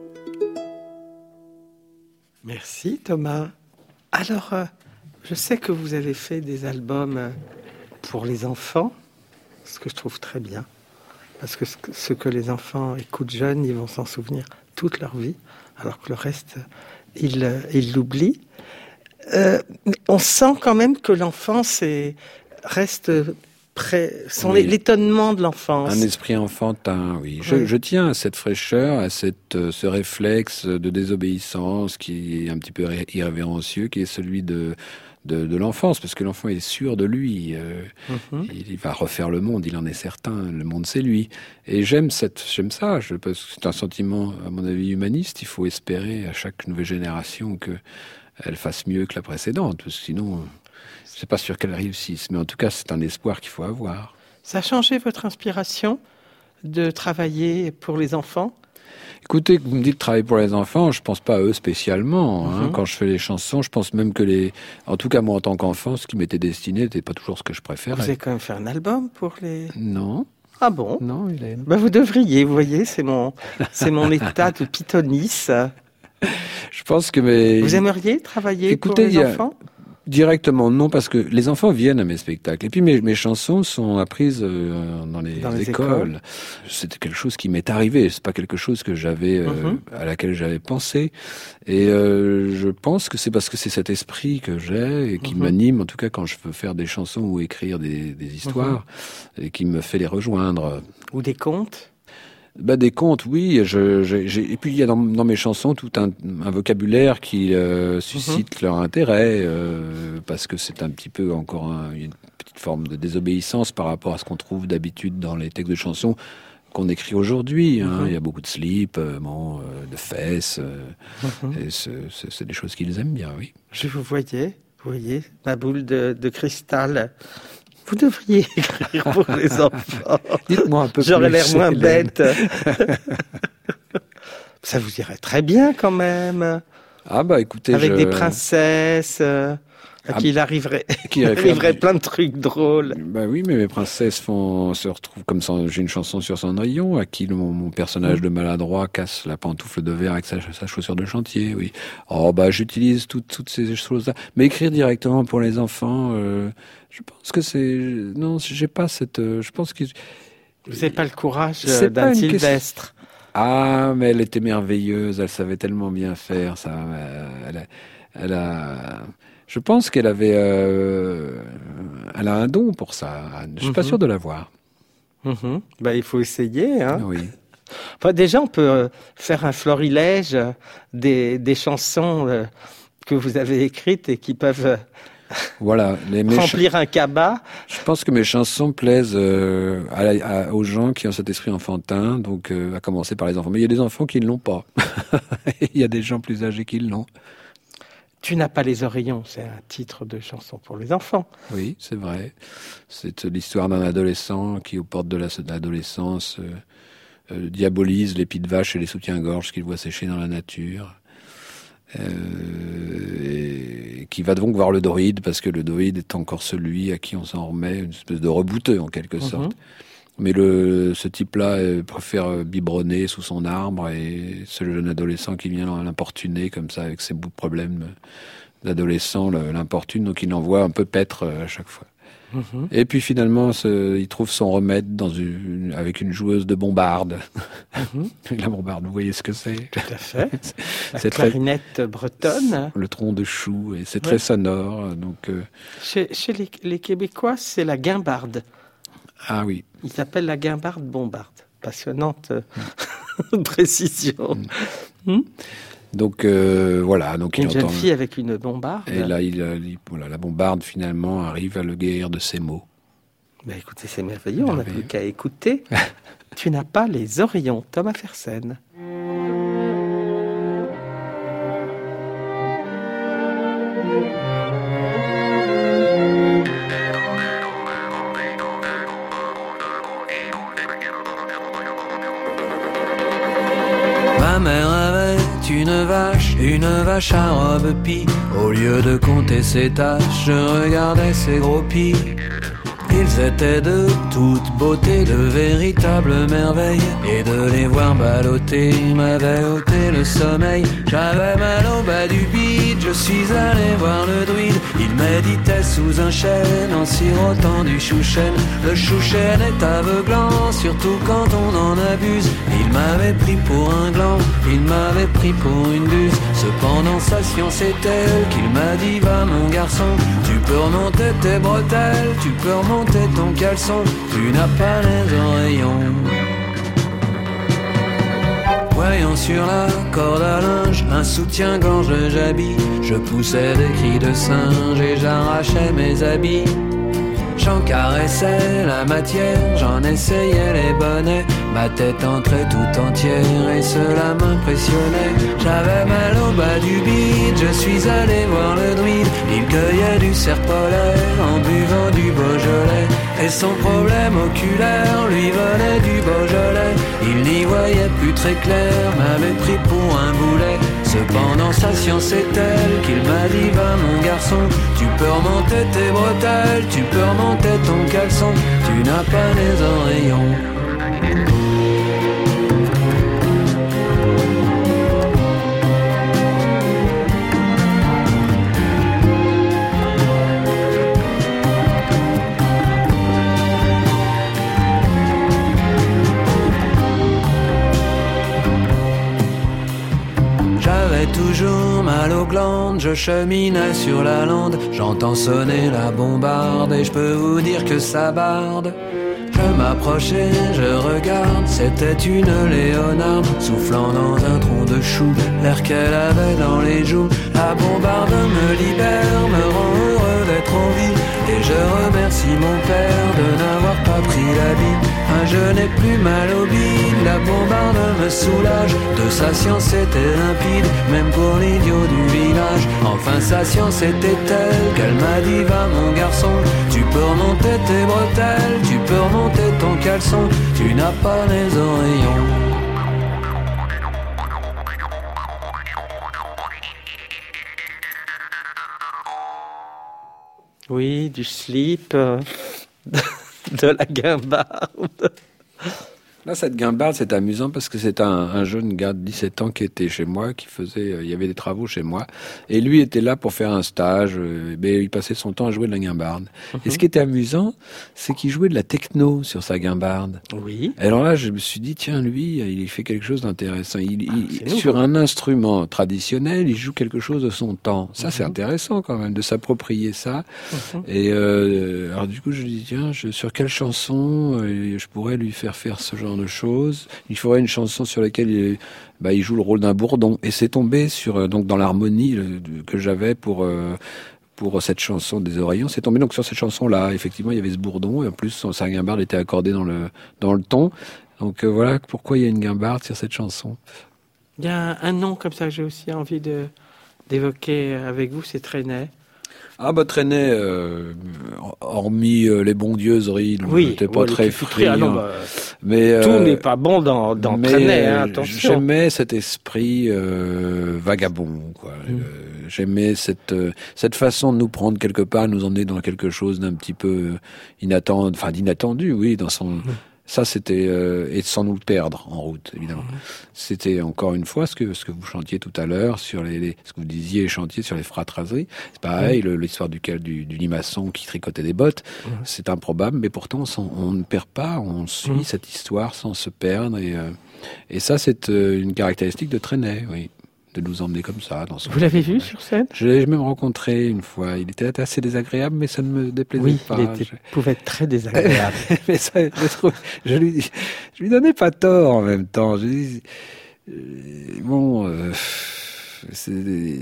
Speaker 4: Merci Thomas. Alors, euh, je sais que vous avez fait des albums euh, pour les enfants, ce que je trouve très bien. Parce que ce, que ce que les enfants écoutent jeunes, ils vont s'en souvenir toute leur vie, alors que le reste, ils, euh, ils l'oublient. Euh, on sent quand même que l'enfance est, reste près, son,
Speaker 6: Oui.
Speaker 4: l'étonnement de l'enfance.
Speaker 6: Un esprit enfantin, oui. Je,
Speaker 4: Oui.
Speaker 6: je tiens à cette fraîcheur, à cette, euh, ce réflexe de désobéissance qui est un petit peu ré- irrévérencieux, qui est celui de, de, de l'enfance, parce que l'enfant est sûr de lui. Euh,
Speaker 4: Mhm.
Speaker 6: il, il va refaire le monde, il en est certain. Le monde, c'est lui. Et j'aime cette, j'aime ça. Je, parce que c'est un sentiment, à mon avis, humaniste. Il faut espérer à chaque nouvelle génération que elle fasse mieux que la précédente, parce que sinon, euh, c'est pas sûr qu'elle réussisse. Mais en tout cas, c'est un espoir qu'il faut avoir.
Speaker 4: Ça a changé votre inspiration de travailler pour les enfants?
Speaker 6: Écoutez, vous me dites travailler pour les enfants, je pense pas à eux spécialement. Hein.
Speaker 4: Mhm.
Speaker 6: Quand je fais les chansons, je pense même que les, en tout cas moi en tant qu'enfant, ce qui m'était destiné n'était pas toujours ce que je
Speaker 4: Vous
Speaker 6: préférais.
Speaker 4: avez quand même fait un album pour les...
Speaker 6: Non,
Speaker 4: Ah bon?
Speaker 6: non, il est.
Speaker 4: Ben vous devriez, vous voyez, c'est mon, c'est mon état de pythonisse.
Speaker 6: Je pense que mes.
Speaker 4: Vous aimeriez travailler
Speaker 6: Écoutez,
Speaker 4: pour
Speaker 6: il y
Speaker 4: les
Speaker 6: a-
Speaker 4: enfants?
Speaker 6: Directement, non, parce que les enfants viennent à mes spectacles. Et puis mes, mes chansons sont apprises euh, dans les,
Speaker 4: Dans les
Speaker 6: écoles.
Speaker 4: écoles.
Speaker 6: C'était quelque chose qui m'est arrivé. C'est pas quelque chose que j'avais, euh,
Speaker 4: Mhm.
Speaker 6: à laquelle j'avais pensé. Et euh, je pense que c'est parce que c'est cet esprit que j'ai et qui
Speaker 4: Mhm.
Speaker 6: m'anime, en tout cas quand je veux faire des chansons ou écrire des, des histoires, et qui me fait les rejoindre.
Speaker 4: Ou des contes?
Speaker 6: Bah, des contes, oui. Je, j'ai, j'ai- et puis il y a dans, dans mes chansons tout un, un vocabulaire qui euh, suscite leur intérêt, euh, parce que c'est un petit peu encore un- une petite forme de désobéissance par rapport à ce qu'on trouve d'habitude dans les textes de chansons qu'on écrit aujourd'hui. Hein.
Speaker 4: Mhm.
Speaker 6: Il y a beaucoup de slip, euh, bon, euh, de fesses, euh,
Speaker 4: Mhm.
Speaker 6: et c'est, c'est, c'est des choses qu'ils aiment bien, oui.
Speaker 4: Je vous voyais, vous voyez, ma boule de, de cristal. Vous devriez écrire pour les enfants.
Speaker 6: Dites-moi un peu
Speaker 4: J'aurais
Speaker 6: plus,
Speaker 4: l'air moins
Speaker 6: Hélène.
Speaker 4: bête. Ça vous irait très bien quand même.
Speaker 6: Ah bah écoutez,
Speaker 4: Avec
Speaker 6: je...
Speaker 4: des princesses, euh, à
Speaker 6: Ah,
Speaker 4: qui il arriverait,
Speaker 6: qui
Speaker 4: il
Speaker 6: irait faire
Speaker 4: arriverait
Speaker 6: du-
Speaker 4: plein de trucs drôles.
Speaker 6: Bah oui, mais mes princesses font, se retrouvent comme ça. J'ai une chanson sur Cendrillon, à qui le- mon, mon personnage de maladroit casse la pantoufle de verre avec sa, sa chaussure de chantier, oui. Oh, bah, j'utilise toutes, toutes ces choses-là. Mais écrire directement pour les enfants, euh, je pense que c'est, non, j'ai pas cette, euh, je pense que,
Speaker 4: Vous n'avez pas le courage euh,
Speaker 6: C'est pas
Speaker 4: d'Anne
Speaker 6: une question-
Speaker 4: Sylvestre.
Speaker 6: ah, mais elle était merveilleuse, elle savait tellement bien faire ça. euh, Elle a, elle a- je pense qu'elle avait, euh, elle a un don pour ça. Je suis pas
Speaker 4: Mhm.
Speaker 6: sûr de l'avoir.
Speaker 4: Mhm. Ben, il faut essayer. Hein.
Speaker 6: Oui.
Speaker 4: Enfin, déjà, on peut euh, faire un florilège euh, des, des chansons euh, que vous avez écrites et qui peuvent euh,
Speaker 6: Voilà. Les, mes cha-
Speaker 4: remplir un cabas.
Speaker 6: je pense que mes chansons plaisent euh, à la- à- aux gens qui ont cet esprit enfantin, donc euh, à commencer par les enfants. Mais il y a des enfants qui ne l'ont pas. Il y a des gens plus âgés qui l'ont.
Speaker 4: Tu n'as pas les oreillons, c'est un titre de chanson pour les enfants.
Speaker 6: Oui, c'est vrai. C'est l'histoire d'un adolescent qui, aux portes de la- de l'adolescence, euh, euh, diabolise les pieds de vache et les soutiens-gorge qu'il voit sécher dans la nature. Euh, et qui va donc voir le druide, parce que le druide est encore celui à qui on s'en remet, une espèce de rebouteux en quelque
Speaker 4: Mhm.
Speaker 6: sorte. Mais le, ce type-là euh, préfère biberonner sous son arbre, et c'est le jeune adolescent qui vient l'importuner comme ça avec ses bouts de problèmes d'adolescent, le- l'importune, donc il l'envoie un peu paître euh, à chaque fois.
Speaker 4: Mhm.
Speaker 6: Et puis finalement, ce- il trouve son remède dans une, avec une joueuse de bombarde.
Speaker 4: Mhm.
Speaker 6: La bombarde, vous voyez ce que c'est?
Speaker 4: Tout à fait. La
Speaker 6: C'est très-
Speaker 4: clarinette bretonne.
Speaker 6: Le tronc de chou, et c'est
Speaker 4: Ouais.
Speaker 6: très sonore. Donc, euh,
Speaker 4: Chez, chez les, les Québécois, c'est la guimbarde.
Speaker 6: ah oui.
Speaker 4: Ils s'appellent la guimbarde bombarde. Passionnante euh, précision. Hmm.
Speaker 6: Donc euh, voilà, donc il
Speaker 4: Une jeune
Speaker 6: entend.
Speaker 4: fille avec une bombarde.
Speaker 6: Et là, il, euh, il- voilà, la bombarde finalement arrive à le guérir de ses maux.
Speaker 4: Ben écoutez, c'est merveilleux, on n'a
Speaker 6: Merveilleux.
Speaker 4: plus qu'à écouter. Tu n'as pas les oreillons, Thomas Fersen.
Speaker 5: Ma mère avait une vache, une vache à robe pie. Au lieu de compter ses tâches, je regardais ses gros pieds. Ils étaient de toute beauté, de véritables merveilles, et de les voir balloter m'avait ôté le sommeil. J'avais mal au bas du bide, je suis allé voir le druide. Il méditait sous un chêne en sirotant du chouchen. Le chouchen est aveuglant, surtout quand on en abuse. Il m'avait pris pour un gland, il m'avait pris pour une buse. Cependant sa science est telle qu'il m'a dit va mon garçon, tu peux remonter tes bretelles, tu peux remonter ton caleçon, tu n'as pas les oreillons. Voyant sur la corde à linge un soutien-gorge de jabbi, je poussais des cris de singe et j'arrachais mes habits. J'en caressais la matière, j'en essayais les bonnets. Ma tête entrait tout entière et cela m'impressionnait. J'avais mal au bas du bide, je suis allé voir le druide. Il cueillait du cerf polaire en buvant du Beaujolais. Et son problème oculaire lui venait du Beaujolais. Il n'y voyait plus très clair, m'avait pris pour un boulet. Cependant sa science est telle qu'il m'a dit va mon garçon, tu peux remonter tes bretelles, tu peux remonter ton caleçon, tu n'as pas les oreillons. Toujours mal aux glandes, je cheminais sur la lande. J'entends sonner la bombarde et je peux vous dire que ça barde. Je m'approchais, je regarde, c'était une léonarde soufflant dans un tronc de chou, l'air qu'elle avait dans les joues. La bombarde me libère, me rend heureux d'être en vie, et je remercie mon père de n'avoir pas pris la bille. Ah, je n'ai plus mal au bide, la bombarde me soulage. De sa science était limpide, même pour l'idiot du village. Enfin sa science était telle qu'elle m'a dit va mon garçon, tu peux remonter tes bretelles, tu peux remonter ton caleçon, tu n'as pas les oreillons.
Speaker 4: Oui, du slip, euh, de la guimbarde.
Speaker 6: Là, cette guimbarde, c'est amusant parce que c'est un, un jeune gars de dix-sept ans qui était chez moi, qui faisait, euh, il y avait des travaux chez moi, et lui était là pour faire un stage, euh, mais il passait son temps à jouer de la guimbarde. Mm-hmm. Et ce qui était amusant, c'est qu'il jouait de la techno sur sa guimbarde.
Speaker 4: Oui.
Speaker 6: Alors là, je me suis dit, tiens, lui, il fait quelque chose d'intéressant. Il, il, ah, sur un instrument traditionnel, il joue quelque chose de son temps. Ça, mm-hmm. c'est intéressant quand même, de s'approprier ça. Mm-hmm. Et euh, alors du coup, je me dis, tiens, je, sur quelle chanson euh, je pourrais lui faire faire ce genre de choses. Il faudrait une chanson sur laquelle il, bah, il joue le rôle d'un bourdon. Et c'est tombé sur donc dans l'harmonie le, que j'avais pour euh, pour cette chanson des Oreillons. C'est tombé donc sur cette chanson-là. Effectivement, il y avait ce bourdon et en plus son, sa guimbarde était accordée dans le dans le ton. Donc euh, voilà pourquoi il y a une guimbarde sur cette chanson.
Speaker 4: Il y a un nom comme ça que j'ai aussi envie de d'évoquer avec vous, c'est Trenet.
Speaker 6: Ah bah Trenet, euh, hormis euh, les bondieuseries,
Speaker 4: oui,
Speaker 6: j'étais pas
Speaker 4: ouais,
Speaker 6: très friand.
Speaker 4: Ah non, bah,
Speaker 6: mais
Speaker 4: tout
Speaker 6: euh,
Speaker 4: n'est pas bon dans, dans
Speaker 6: mais,
Speaker 4: Trenet, hein,
Speaker 6: euh,
Speaker 4: attention.
Speaker 6: J'aimais cet esprit euh, vagabond, quoi. Mm. Euh, j'aimais cette euh, cette façon de nous prendre quelque part, nous emmener dans quelque chose d'un petit peu inattendu, enfin d'inattendu, oui, dans son. Mm. Ça, c'était euh, et sans nous le perdre en route, évidemment. Mmh. C'était encore une fois ce que ce que vous chantiez tout à l'heure sur les, les ce que vous disiez chantiez sur les fratraiseries. C'est pareil, mmh. le, l'histoire du du, du limaçon qui tricotait des bottes. Mmh. C'est improbable, mais pourtant on, on ne perd pas, on suit mmh. cette histoire sans se perdre et euh, et ça c'est euh, une caractéristique de Trenet, oui. De nous emmener comme ça. Dans son
Speaker 4: Vous l'avez vu sur scène ?
Speaker 6: Je l'ai même rencontré une fois. Il était assez désagréable, mais ça ne me déplaisait
Speaker 4: oui,
Speaker 6: pas.
Speaker 4: Oui, il était, je... pouvait être très désagréable.
Speaker 6: mais ça, je, trouve, je, lui, je lui donnais pas tort en même temps. Je dis, euh, bon, euh, c'est,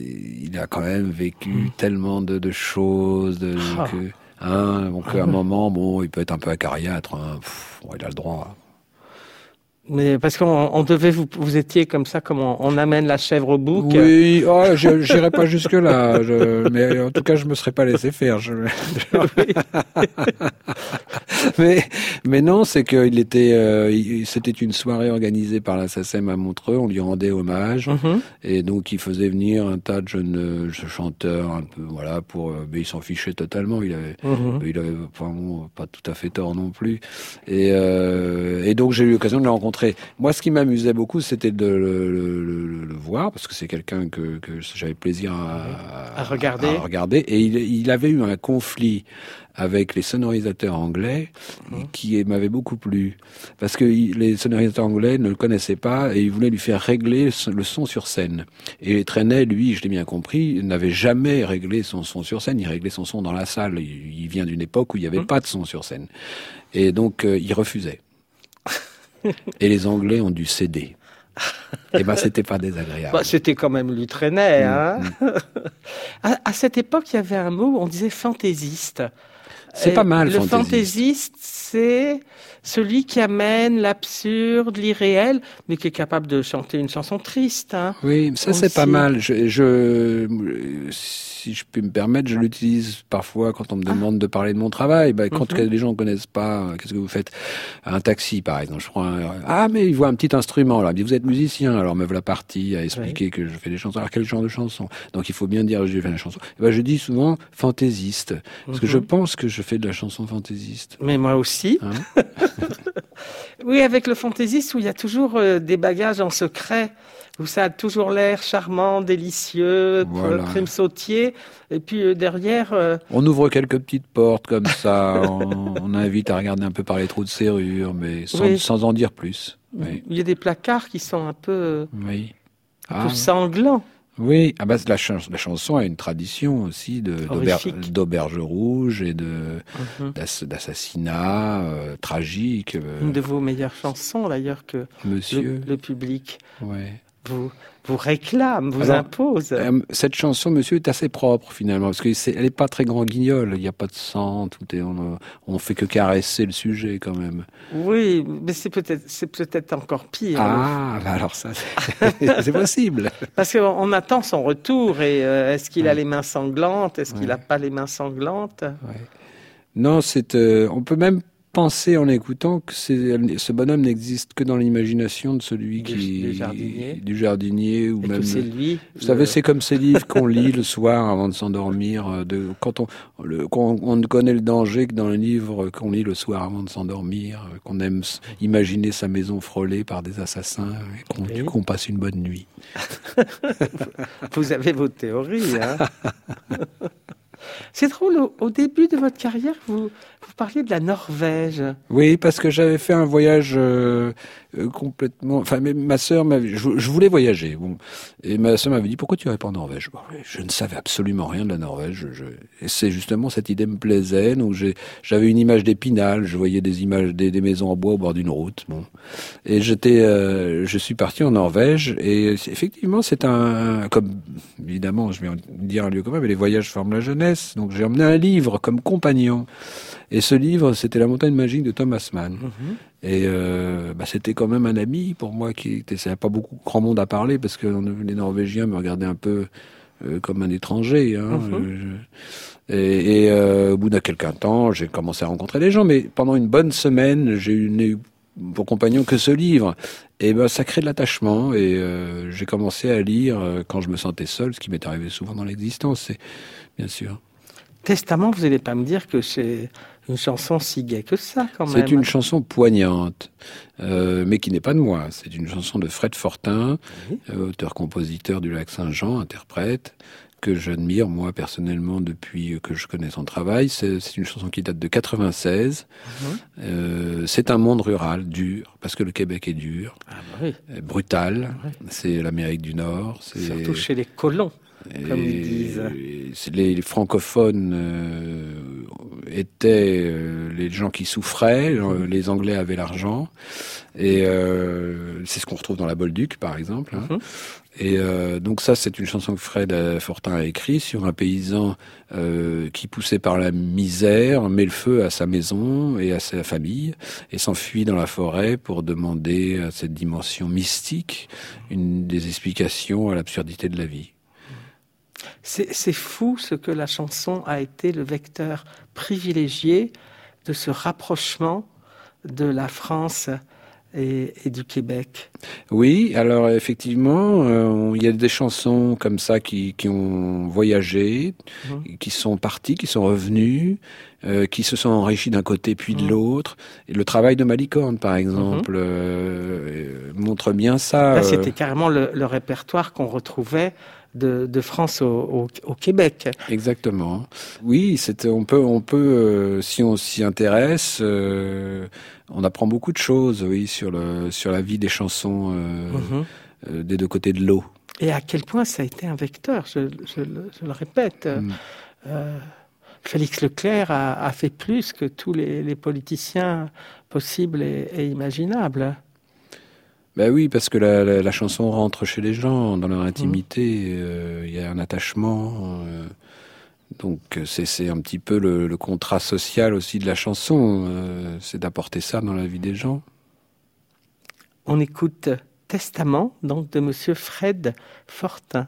Speaker 6: il a quand même vécu mmh. tellement de, de choses, de, ah. que, hein, donc à un moment, bon, il peut être un peu acariâtre. Hein, pff, bon, il a le droit.
Speaker 4: Mais parce qu'on on devait vous vous étiez comme ça, comme on, on amène la chèvre au bouc.
Speaker 6: Oui, oh, je j'irai pas jusque là, je, mais en tout cas je me serais pas laissé faire. Je, je... mais, mais non, c'est qu'il était, euh, il, c'était une soirée organisée par la SACEM à Montreux, on lui rendait hommage, mm-hmm. et donc il faisait venir un tas de jeunes euh, chanteurs, un peu, voilà, pour, euh, mais il s'en fichait totalement, il avait, mm-hmm. il avait enfin, bon, pas tout à fait tort non plus, et, euh, et donc j'ai eu l'occasion de le rencontrer. Moi, ce qui m'amusait beaucoup, c'était de le, le, le, le voir, parce que c'est quelqu'un que, que j'avais plaisir à,
Speaker 4: à, à, regarder.
Speaker 6: à regarder, et il, il avait eu un conflit avec les sonorisateurs anglais, mmh. qui m'avait beaucoup plu. Parce que les sonorisateurs anglais ne le connaissaient pas et ils voulaient lui faire régler le son sur scène. Et Trenet, lui, je l'ai bien compris, n'avait jamais réglé son son sur scène, il réglait son son dans la salle. Il, il vient d'une époque où il n'y avait mmh. pas de son sur scène. Et donc, euh, il refusait. Et les Anglais ont dû céder. Et ben, c'était pas désagréable.
Speaker 4: Bah, c'était quand même lui Trenet, hein. Mmh. à, à cette époque, il y avait un mot, on disait fantaisiste.
Speaker 6: C'est pas mal,
Speaker 4: le
Speaker 6: fantaisiste.
Speaker 4: fantaisiste, c'est celui qui amène l'absurde, l'irréel, mais qui est capable de chanter une chanson triste. Hein,
Speaker 6: oui, ça
Speaker 4: aussi.
Speaker 6: C'est pas mal. Je, je, si je puis me permettre, je l'utilise parfois quand on me demande ah. de parler de mon travail. Ben, quand mm-hmm. les gens ne connaissent pas, qu'est-ce que vous faites? Un taxi, par exemple. Je prends un, ah, mais il voit un petit instrument là. Il dit, vous êtes musicien, alors me voilà parti à expliquer oui. que je fais des chansons. Alors quel genre de chansons? Donc il faut bien dire que je fais des chansons. Ben, je dis souvent fantaisiste, parce mm-hmm. que je pense que je fais de la chanson fantaisiste.
Speaker 4: Mais moi aussi. Hein? Oui, avec le fantaisiste où il y a toujours euh, des bagages en secret, où ça a toujours l'air charmant, délicieux, voilà. Prime sautier, et puis euh, derrière... Euh...
Speaker 6: On ouvre quelques petites portes comme ça, on, on invite à regarder un peu par les trous de serrure, mais sans, oui. sans en dire plus. Oui.
Speaker 4: Il y a des placards qui sont un peu,
Speaker 6: oui.
Speaker 4: un ah. peu sanglants.
Speaker 6: Oui, ah bah, la, ch- la chanson a une tradition aussi de, d'auber- d'auberge rouge et de, mm-hmm. d'ass- d'assassinat euh, tragique. Euh...
Speaker 4: Une de vos meilleures chansons d'ailleurs que
Speaker 6: Monsieur.
Speaker 4: Le, le public
Speaker 6: ouais.
Speaker 4: vous, vous réclame, vous
Speaker 6: Alors,
Speaker 4: impose.
Speaker 6: Euh, cette chanson, Monsieur, est assez propre finalement, parce qu'elle n'est pas très grand guignol, il n'y a pas de sang, tout est, on, on fait que caresser le sujet quand même.
Speaker 4: Oui, mais c'est peut-être, c'est peut-être encore pire.
Speaker 6: Ah, bah alors ça, c'est, c'est possible.
Speaker 4: Parce qu'on on attend son retour, et euh, est-ce qu'il ouais. a les mains sanglantes, est-ce ouais. qu'il n'a pas les mains sanglantes
Speaker 6: ouais. Non, c'est, euh, on peut même penser en écoutant que c'est, ce bonhomme n'existe que dans l'imagination de celui
Speaker 4: du,
Speaker 6: qui
Speaker 4: du jardinier,
Speaker 6: du jardinier ou
Speaker 4: et
Speaker 6: même.
Speaker 4: Que c'est lui.
Speaker 6: Vous le... savez, c'est comme ces livres qu'on lit le soir avant de s'endormir. De quand on, le, qu'on, on ne connaît le danger que dans le livre qu'on lit le soir avant de s'endormir, qu'on aime imaginer sa maison frôlée par des assassins et qu'on, oui. du coup, on passe une bonne nuit.
Speaker 4: Vous avez vos théories, hein. C'est drôle, au, au début de votre carrière, vous, vous parliez de la Norvège.
Speaker 6: Oui, parce que j'avais fait un voyage euh, euh, complètement... Enfin, mais ma sœur m'avait... Je, je voulais voyager, bon. Et ma sœur m'avait dit, pourquoi tu n'irais pas en Norvège? Bon, je ne savais absolument rien de la Norvège. Je, et c'est justement cette idée me plaisait. Donc j'ai, j'avais une image d'Épinal, je voyais des images des, des maisons en bois au bord d'une route. Bon. Et j'étais, euh, je suis parti en Norvège. Et effectivement, c'est un... Comme, évidemment, je vais dire un lieu commun, mais les voyages forment la jeunesse. Donc j'ai emmené un livre comme compagnon. Et ce livre, c'était La montagne magique de Thomas Mann. Mmh. Et euh, bah, c'était quand même un ami pour moi qui était... Ça n'a pas beaucoup grand monde à parler parce que les Norvégiens me regardaient un peu euh, comme un étranger. Hein. Mmh. Euh, je... Et, et euh, au bout d'un quelques temps, j'ai commencé à rencontrer des gens. Mais pendant une bonne semaine, j'ai eu pour compagnon que ce livre. Et ben, ça crée de l'attachement. Et euh, j'ai commencé à lire euh, quand je me sentais seul, ce qui m'est arrivé souvent dans l'existence, c'est bien sûr.
Speaker 4: Testament, vous n'allez pas me dire que c'est une chanson si gaie que ça, quand même.
Speaker 6: C'est une chanson poignante, euh, mais qui n'est pas de moi. C'est une chanson de Fred Fortin, oui. euh, auteur-compositeur du Lac-Saint-Jean, interprète, que j'admire, moi, personnellement, depuis que je connais son travail. C'est, c'est une chanson qui date de quatre-vingt-seize. Mmh. Euh, c'est un monde rural, dur, parce que le Québec est dur,
Speaker 4: ah bah oui.
Speaker 6: brutal.
Speaker 4: Oui.
Speaker 6: C'est l'Amérique du Nord. C'est...
Speaker 4: Surtout chez les colons. Comme ils disent.
Speaker 6: Les francophones euh, étaient euh, les gens qui souffraient, mmh. les Anglais avaient l'argent, et euh, c'est ce qu'on retrouve dans La Bolduc, par exemple. Hein. Mmh. Et euh, donc ça, c'est une chanson que Fred Fortin a écrite sur un paysan euh, qui, poussé par la misère, met le feu à sa maison et à sa famille et s'enfuit dans la forêt pour demander à cette dimension mystique une des explications à l'absurdité de la vie.
Speaker 4: C'est, c'est fou ce que la chanson a été le vecteur privilégié de ce rapprochement de la France et, et du Québec.
Speaker 6: Oui, alors effectivement, euh, il y a des chansons comme ça qui, qui ont voyagé, mmh. qui sont parties, qui sont revenues, euh, qui se sont enrichies d'un côté puis de mmh. l'autre. Et le travail de Malicorne, par exemple, mmh. euh, montre bien ça.
Speaker 4: Là, c'était carrément le, le répertoire qu'on retrouvait De, de France au, au, au Québec.
Speaker 6: Exactement. Oui, c'est, on peut, on peut, euh, si on s'y intéresse, euh, on apprend beaucoup de choses, oui, sur le, sur la vie des chansons euh, mm-hmm. euh, des deux côtés de l'eau.
Speaker 4: Et à quel point ça a été un vecteur, je, je, je le répète. Mm. Euh, Félix Leclerc a, a fait plus que tous les, les politiciens possibles et, et imaginables.
Speaker 6: Ben oui, parce que la, la, la chanson rentre chez les gens, dans leur intimité, il mmh. euh, y a un attachement. Euh, donc c'est, c'est un petit peu le, le contrat social aussi de la chanson, euh, c'est d'apporter ça dans la vie des gens.
Speaker 4: On écoute Testament, donc de Monsieur Fred Fortin.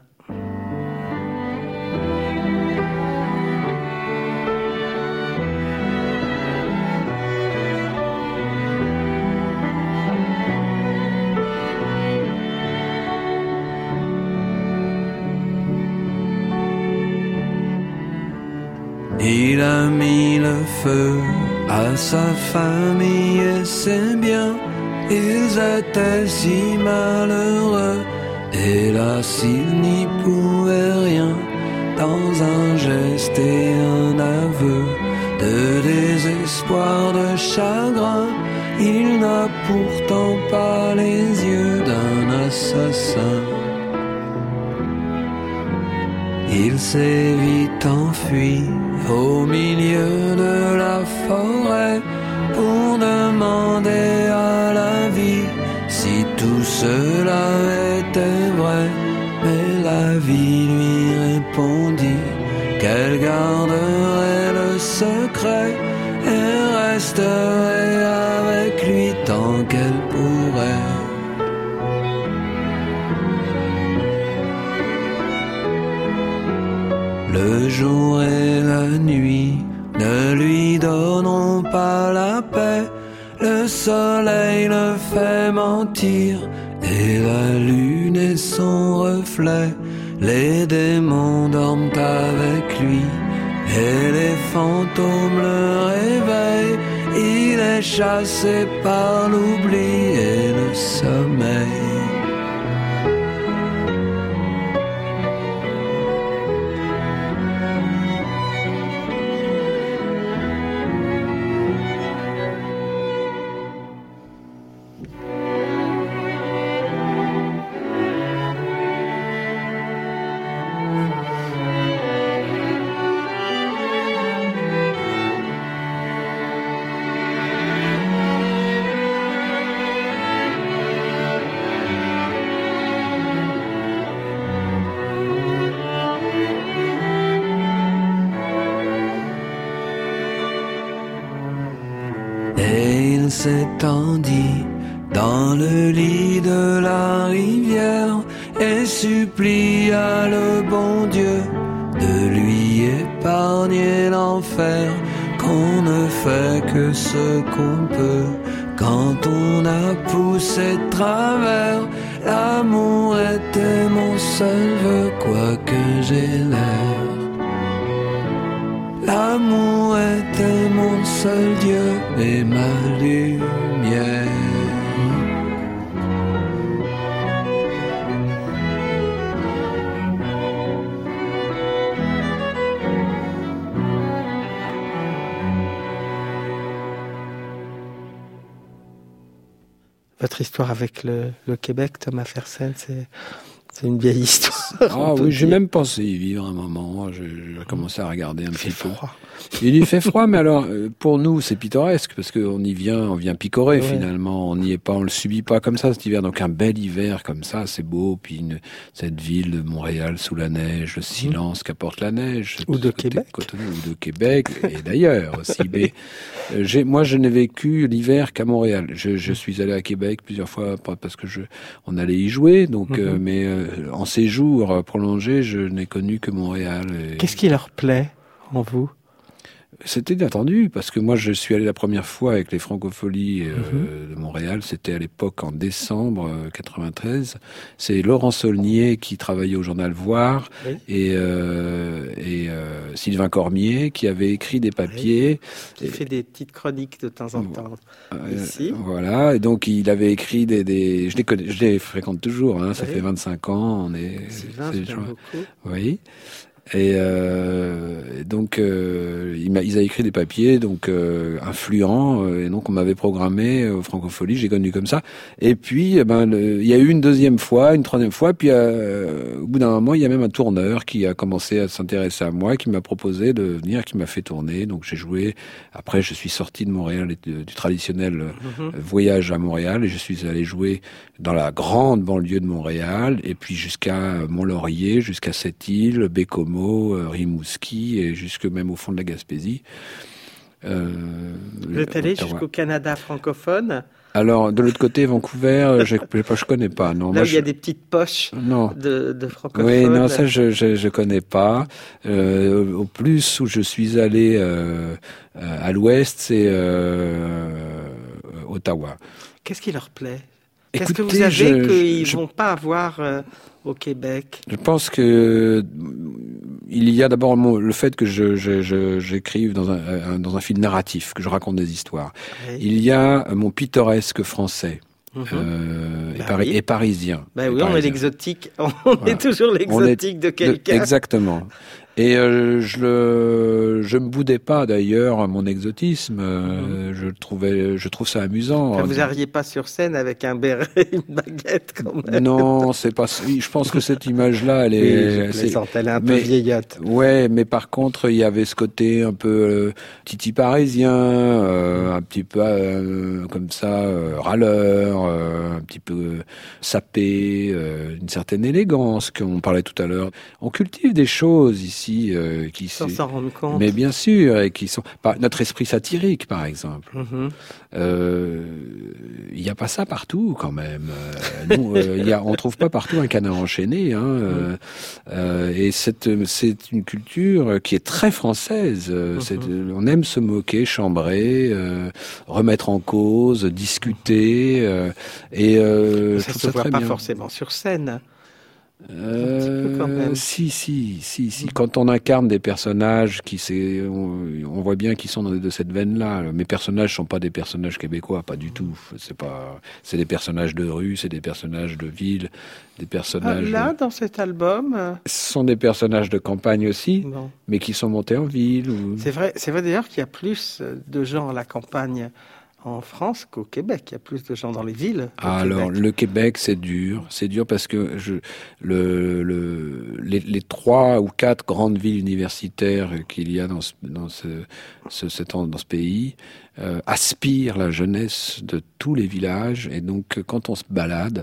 Speaker 5: Il a mis le feu à sa famille et ses biens. Ils étaient si malheureux. Hélas, il n'y pouvait rien. Dans un geste et un aveu de désespoir, de chagrin, il n'a pourtant pas les yeux d'un assassin. Il s'est vite enfui au milieu de la forêt pour demander à la vie si tout cela était vrai. Mais la vie lui répondit qu'elle garderait le secret et resterait avec lui tant qu'elle pourrait. Le jour et la nuit ne lui donneront pas la paix. Le soleil le fait mentir et la lune est son reflet. Les démons dorment avec lui et les fantômes le réveillent. Il est chassé par l'oubli et le sommeil. S'étendit dans le lit de la rivière et supplia le bon Dieu de lui épargner l'enfer, qu'on ne fait que ce qu'on peut quand on a poussé de travers. L'amour était mon seul vœu, quoique j'ai l'air. L'amour était mon seul Dieu et ma lumière.
Speaker 4: Votre histoire avec le, le Québec, Thomas Fersen, c'est... C'est une vieille histoire.
Speaker 6: Ah oui, j'ai même pensé y vivre un moment. J'ai commencé à regarder un petit peu. Froid. Il y fait froid, mais alors pour nous c'est pittoresque parce qu'on y vient, on vient picorer ouais. Finalement. On n'y est pas, on le subit pas comme ça cet hiver. Donc un bel hiver comme ça, c'est beau. Puis une, cette ville de Montréal sous la neige, le silence mmh. qu'apporte la neige.
Speaker 4: Ou de Québec.
Speaker 6: Cotonneau, ou de Québec et d'ailleurs aussi. Mais j'ai, moi, je n'ai vécu l'hiver qu'à Montréal. Je, je suis allé à Québec plusieurs fois parce que je, on allait y jouer. Donc, mmh. euh, mais euh, en séjour prolongé, je n'ai connu que Montréal. Et...
Speaker 4: Qu'est-ce qui leur plaît en vous ?
Speaker 6: C'était inattendu, parce que moi, je suis allé la première fois avec les Francopholies euh, mm-hmm. de Montréal. C'était à l'époque en décembre euh, quatre-vingt-treize. C'est Laurent Saulnier qui travaillait au journal Voir oui. et, euh, et euh, Sylvain Cormier qui avait écrit des papiers.
Speaker 4: Oui. Qui et, fait des petites chroniques de temps en temps
Speaker 6: euh,
Speaker 4: ici.
Speaker 6: Voilà, et donc il avait écrit des... des je, les connais, je les fréquente toujours, hein, ça oui. fait vingt-cinq ans. On est,
Speaker 4: Sylvain, c'est beaucoup.
Speaker 6: Oui. Et euh, donc, euh, il m'a, ils avaient écrit des papiers, donc euh, influents, euh, et donc on m'avait programmé aux Francopholies, j'ai connu comme ça. Et puis, eh ben, le, il y a eu une deuxième fois, une troisième fois, puis euh, au bout d'un moment, il y a même un tourneur qui a commencé à s'intéresser à moi, qui m'a proposé de venir, qui m'a fait tourner. Donc j'ai joué. Après, je suis sorti de Montréal, du, du traditionnel mm-hmm. voyage à Montréal, et je suis allé jouer dans la grande banlieue de Montréal, et puis jusqu'à Mont-Laurier, jusqu'à Sept-Îles, Bécomo, Rimouski et jusque même au fond de la Gaspésie.
Speaker 4: Euh, Vous êtes allé jusqu'au Canada francophone?
Speaker 6: Alors, de l'autre côté, Vancouver, je ne connais pas. Non,
Speaker 4: là
Speaker 6: moi,
Speaker 4: où il y a
Speaker 6: je...
Speaker 4: des petites poches
Speaker 6: non.
Speaker 4: de, de francophones.
Speaker 6: Oui, non, ça, je je, je connais pas. Euh, au plus où je suis allé euh, à l'ouest, c'est euh, Ottawa.
Speaker 4: Qu'est-ce qui leur plaît? Qu'est-ce
Speaker 6: Écoutez,
Speaker 4: que vous avez qu'ils ne
Speaker 6: je...
Speaker 4: vont pas avoir euh, au Québec?
Speaker 6: Je pense que il y a d'abord le fait que je, je, je, j'écrive dans un, un, dans un fil narratif, que je raconte des histoires. Oui. Il y a mon pittoresque français. Mmh. Euh, bah et, pari- oui. et parisien.
Speaker 4: Ben bah oui,
Speaker 6: parisien.
Speaker 4: On est l'exotique. On voilà. est toujours l'exotique est de quelqu'un.
Speaker 6: De, exactement. Et euh, je le, je me boudais pas d'ailleurs mon exotisme. Euh, mmh. Je trouvais, je trouve ça amusant.
Speaker 4: Enfin, vous n'arriviez pas sur scène avec un béret, et une baguette quand même.
Speaker 6: Non, c'est pas. Je pense que cette image-là, elle est.
Speaker 4: Oui, c'est, elle est un peu mais, vieillotte.
Speaker 6: Ouais, mais par contre, il y avait ce côté un peu euh, titi parisien, euh, un petit peu euh, comme ça, euh, râleur, euh, un petit peu euh, sapé, euh, une certaine élégance qu'on parlait tout à l'heure. On cultive des choses ici. Euh, qui
Speaker 4: sans s'en rendre compte.
Speaker 6: Mais bien sûr, et qui sont par, notre esprit satirique, par exemple. Mm-hmm. Euh, il n'y a pas ça partout, quand même. Euh, nous, euh, il y a, on trouve pas partout un canard enchaîné. Hein, mm-hmm. euh, euh, et c'est, c'est une culture qui est très française. Mm-hmm. C'est, on aime se moquer, chambrer, euh, remettre en cause, discuter. Euh, et euh,
Speaker 4: ça se voit pas bien. Forcément sur scène.
Speaker 6: Euh, quand même. Si, si, si, si. Quand on incarne des personnages qui, c'est, on, on voit bien qu'ils sont de, de cette veine-là. Mes personnages sont pas des personnages québécois, pas du tout. C'est pas, c'est des personnages de rue, c'est des personnages de ville, des personnages.
Speaker 4: Ah, là, dans cet album. Euh...
Speaker 6: Ce sont des personnages de campagne aussi, bon. mais qui sont montés en ville. Ou...
Speaker 4: C'est vrai, c'est vrai d'ailleurs qu'il y a plus de gens à la campagne en France qu'au Québec. Il y a plus de gens dans les villes.
Speaker 6: Alors, Québec. Le Québec, c'est dur. C'est dur parce que je, le, le, les, les trois ou quatre grandes villes universitaires qu'il y a dans ce, dans ce, ce, ce, dans ce pays euh, aspirent la jeunesse de tous les villages. Et donc, quand on se balade,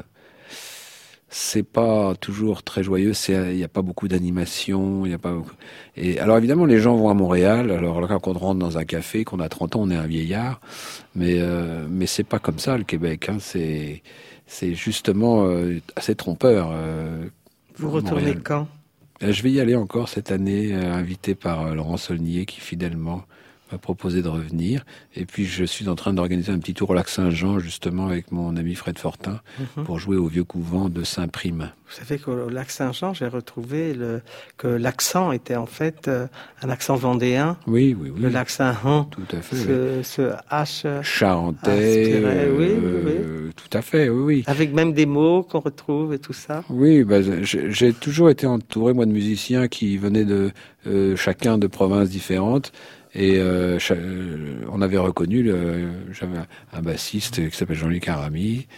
Speaker 6: c'est pas toujours très joyeux. C'est, il y a pas beaucoup d'animation. Il y a pas beaucoup... Et alors évidemment, les gens vont à Montréal. Alors là, quand on rentre dans un café, qu'on a trente ans, on est un vieillard. Mais euh, mais c'est pas comme ça le Québec. Hein. C'est c'est justement euh, assez trompeur. Euh,
Speaker 4: Vous retournez Montréal. Quand?
Speaker 6: Je vais y aller encore cette année, euh, invité par euh, Laurent Saulnier, qui fidèlement m'a proposé de revenir. Et puis, je suis en train d'organiser un petit tour au Lac-Saint-Jean, justement, avec mon ami Fred Fortin, mm-hmm. pour jouer au vieux couvent de Saint-Prime.
Speaker 4: Vous savez qu'au Lac-Saint-Jean, j'ai retrouvé le, que l'accent était en fait euh, un accent vendéen.
Speaker 6: Oui, oui, oui.
Speaker 4: Le Lac-Saint-Jean.
Speaker 6: Tout à fait.
Speaker 4: Ce, oui. ce H.
Speaker 6: Charentais.
Speaker 4: Euh, oui,
Speaker 6: euh,
Speaker 4: oui,
Speaker 6: oui. Tout à fait, oui, oui.
Speaker 4: Avec même des mots qu'on retrouve et tout ça.
Speaker 6: Oui, bah, j'ai, j'ai toujours été entouré, moi, de musiciens qui venaient de euh, chacun de provinces différentes. Et euh, on avait reconnu, le, j'avais un bassiste qui s'appelle Jean-Luc Arami,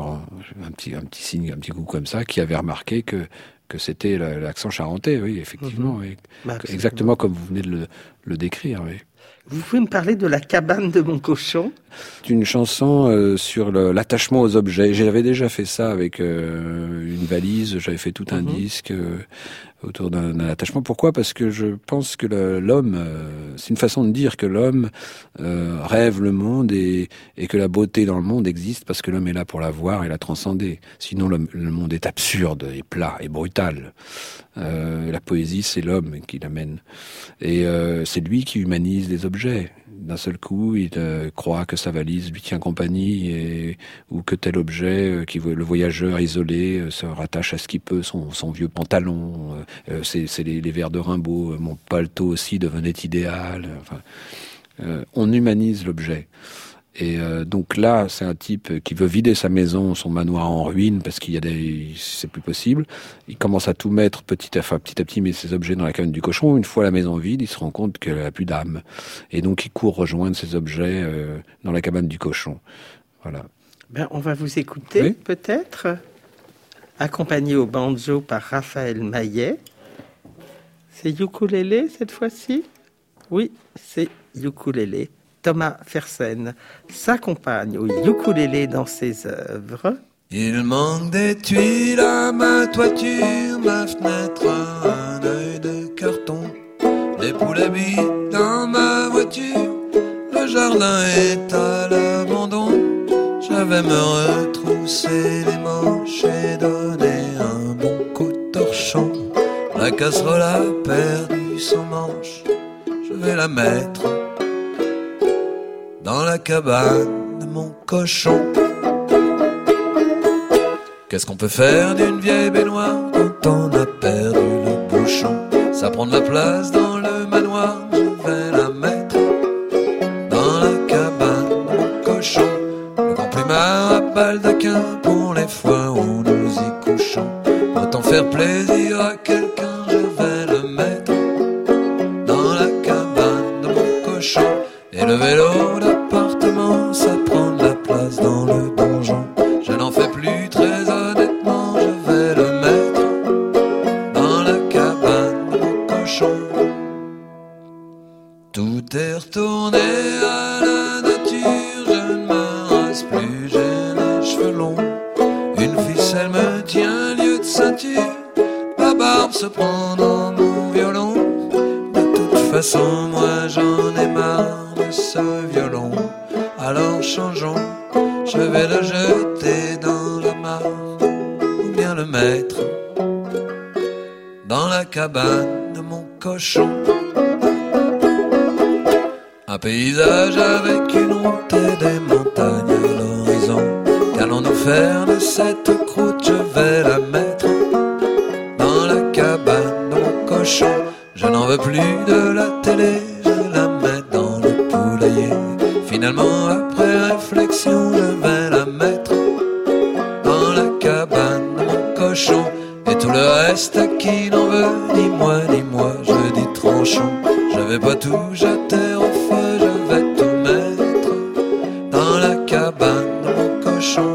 Speaker 6: un petit, un petit signe, un petit coup comme ça, qui avait remarqué que que c'était l'accent charentais, oui, effectivement, mmh. oui. Bah, exactement comme vous venez de le, le décrire, oui.
Speaker 4: Vous pouvez me parler de La cabane de mon cochon?
Speaker 6: C'est une chanson euh, sur le, l'attachement aux objets. J'avais déjà fait ça avec euh, une valise, j'avais fait tout un mmh. disque euh, autour d'un, d'un attachement. Pourquoi ? Parce que je pense que le, l'homme, euh, c'est une façon de dire que l'homme euh, rêve le monde et, et que la beauté dans le monde existe parce que l'homme est là pour la voir et la transcender. Sinon, le, le monde est absurde et plat et brutal. Euh, la poésie, c'est l'homme qui l'amène. Et euh, c'est lui qui humanise des objets. D'un seul coup, il euh, croit que sa valise lui tient compagnie et, ou que tel objet, euh, qui le voyageur isolé, euh, se rattache à ce qu'il peut, son, son vieux pantalon, euh, c'est, c'est les, les vers de Rimbaud, euh, mon paletot aussi devenait idéal. Enfin, euh, on humanise l'objet. Et euh, donc là, c'est un type qui veut vider sa maison, son manoir en ruine, parce qu'il y a des, c'est plus possible. Il commence à tout mettre petit à, enfin, petit à petit, met ses objets dans la cabane du cochon. Une fois la maison vide, il se rend compte qu'elle a plus d'âme. Et donc, il court rejoindre ses objets euh, dans la cabane du cochon. Voilà.
Speaker 4: Ben, on va vous écouter, oui. peut-être, accompagné au banjo par Raphaël Maillet. C'est ukulélé cette fois-ci ? Oui, c'est ukulélé. Thomas Fersen s'accompagne au ukulélé dans ses œuvres.
Speaker 5: Il manque des tuiles à ma toiture, ma fenêtre a un œil de carton. Les poules habitent dans ma voiture, le jardin est à l'abandon. Je vais me retrousser les manches et donner un bon coup de torchon. La casserole a perdu son manche, je vais la mettre dans la cabane de mon cochon. Qu'est-ce qu'on peut faire d'une vieille baignoire quand on a perdu le bouchon? Ça prend de la place dans le manoir, je vais la mettre dans la cabane de mon cochon. Le grand plumard à baldaquin pour les fois où nous y couchons. Autant faire plaisir à quelqu'un, je vais le mettre dans la cabane de mon cochon. Et le vélo d'appartement, ça prend de la place dans le donjon. Je n'en fais plus très honnêtement, je vais le mettre dans la cabane de mon cochon. Tout est retourné à la nature, je ne me rase plus, j'ai les cheveux longs. Une ficelle me tient lieu de ceinture, ma barbe se prend dans mon violon. De toute façon, moi j'en ai marre de ce violon, alors changeons, je vais le jeter dans la mare, ou bien le mettre dans la cabane de mon cochon. Un paysage avec une route et des montagnes à l'horizon. Qu'allons-nous faire de cette croûte? Je vais la mettre dans la cabane de mon cochon. Je n'en veux plus de la télé, je la mets dans le poulailler. Finalement, après réflexion, je vais la mettre dans la cabane de mon cochon. Et tout le reste qui n'en veut, ni moi, ni moi, je dis tranchons. Je vais pas tout jeter au feu, je vais tout mettre dans la cabane de mon cochon.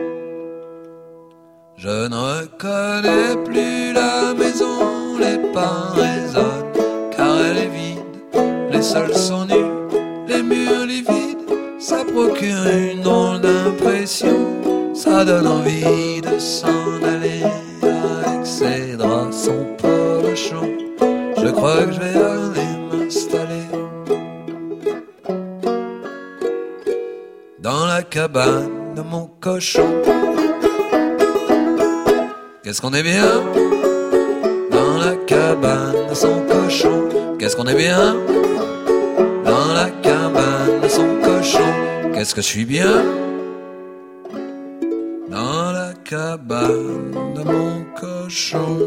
Speaker 5: Je ne reconnais plus la maison, les pas résonnent, car elle est vide. Les sols sont nus, les murs livides, ça procure une drôle d'impression. Ça donne envie de s'en aller avec ses draps, son polochon. Je crois que je vais aller m'installer dans la cabane de mon cochon. Qu'est-ce qu'on est bien dans la cabane de son cochon. Qu'est-ce qu'on est bien dans la cabane de son cochon. Qu'est-ce que je suis bien dans la cabane de mon cochon.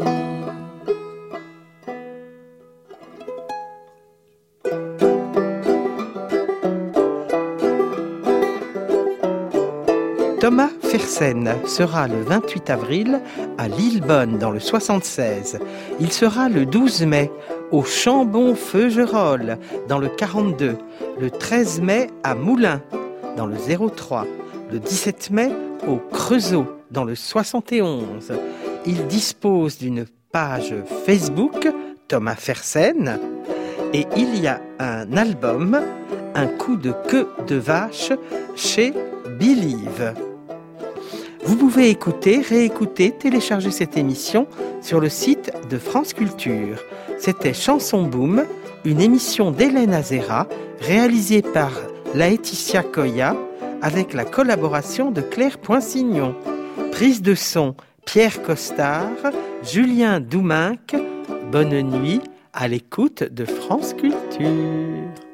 Speaker 4: Thomas Fersen sera le vingt-huit avril à Lillebonne dans le soixante-seize. Il sera le douze mai au Chambon-Feugerolles dans le quarante-deux. Le treize mai à Moulins dans le zéro trois. Le dix-sept mai au Creusot dans le soixante et onze. Il dispose d'une page Facebook, Thomas Fersen, et il y a un album, Un coup de queue de vache, chez Believe. Vous pouvez écouter, réécouter, télécharger cette émission sur le site de France Culture. C'était Chanson Boom, une émission d'Hélène Azera, réalisée par Laetitia Koya, avec la collaboration de Claire Poinsignon. Prise de son, Pierre Costard, Julien Douminc. Bonne nuit à l'écoute de France Culture.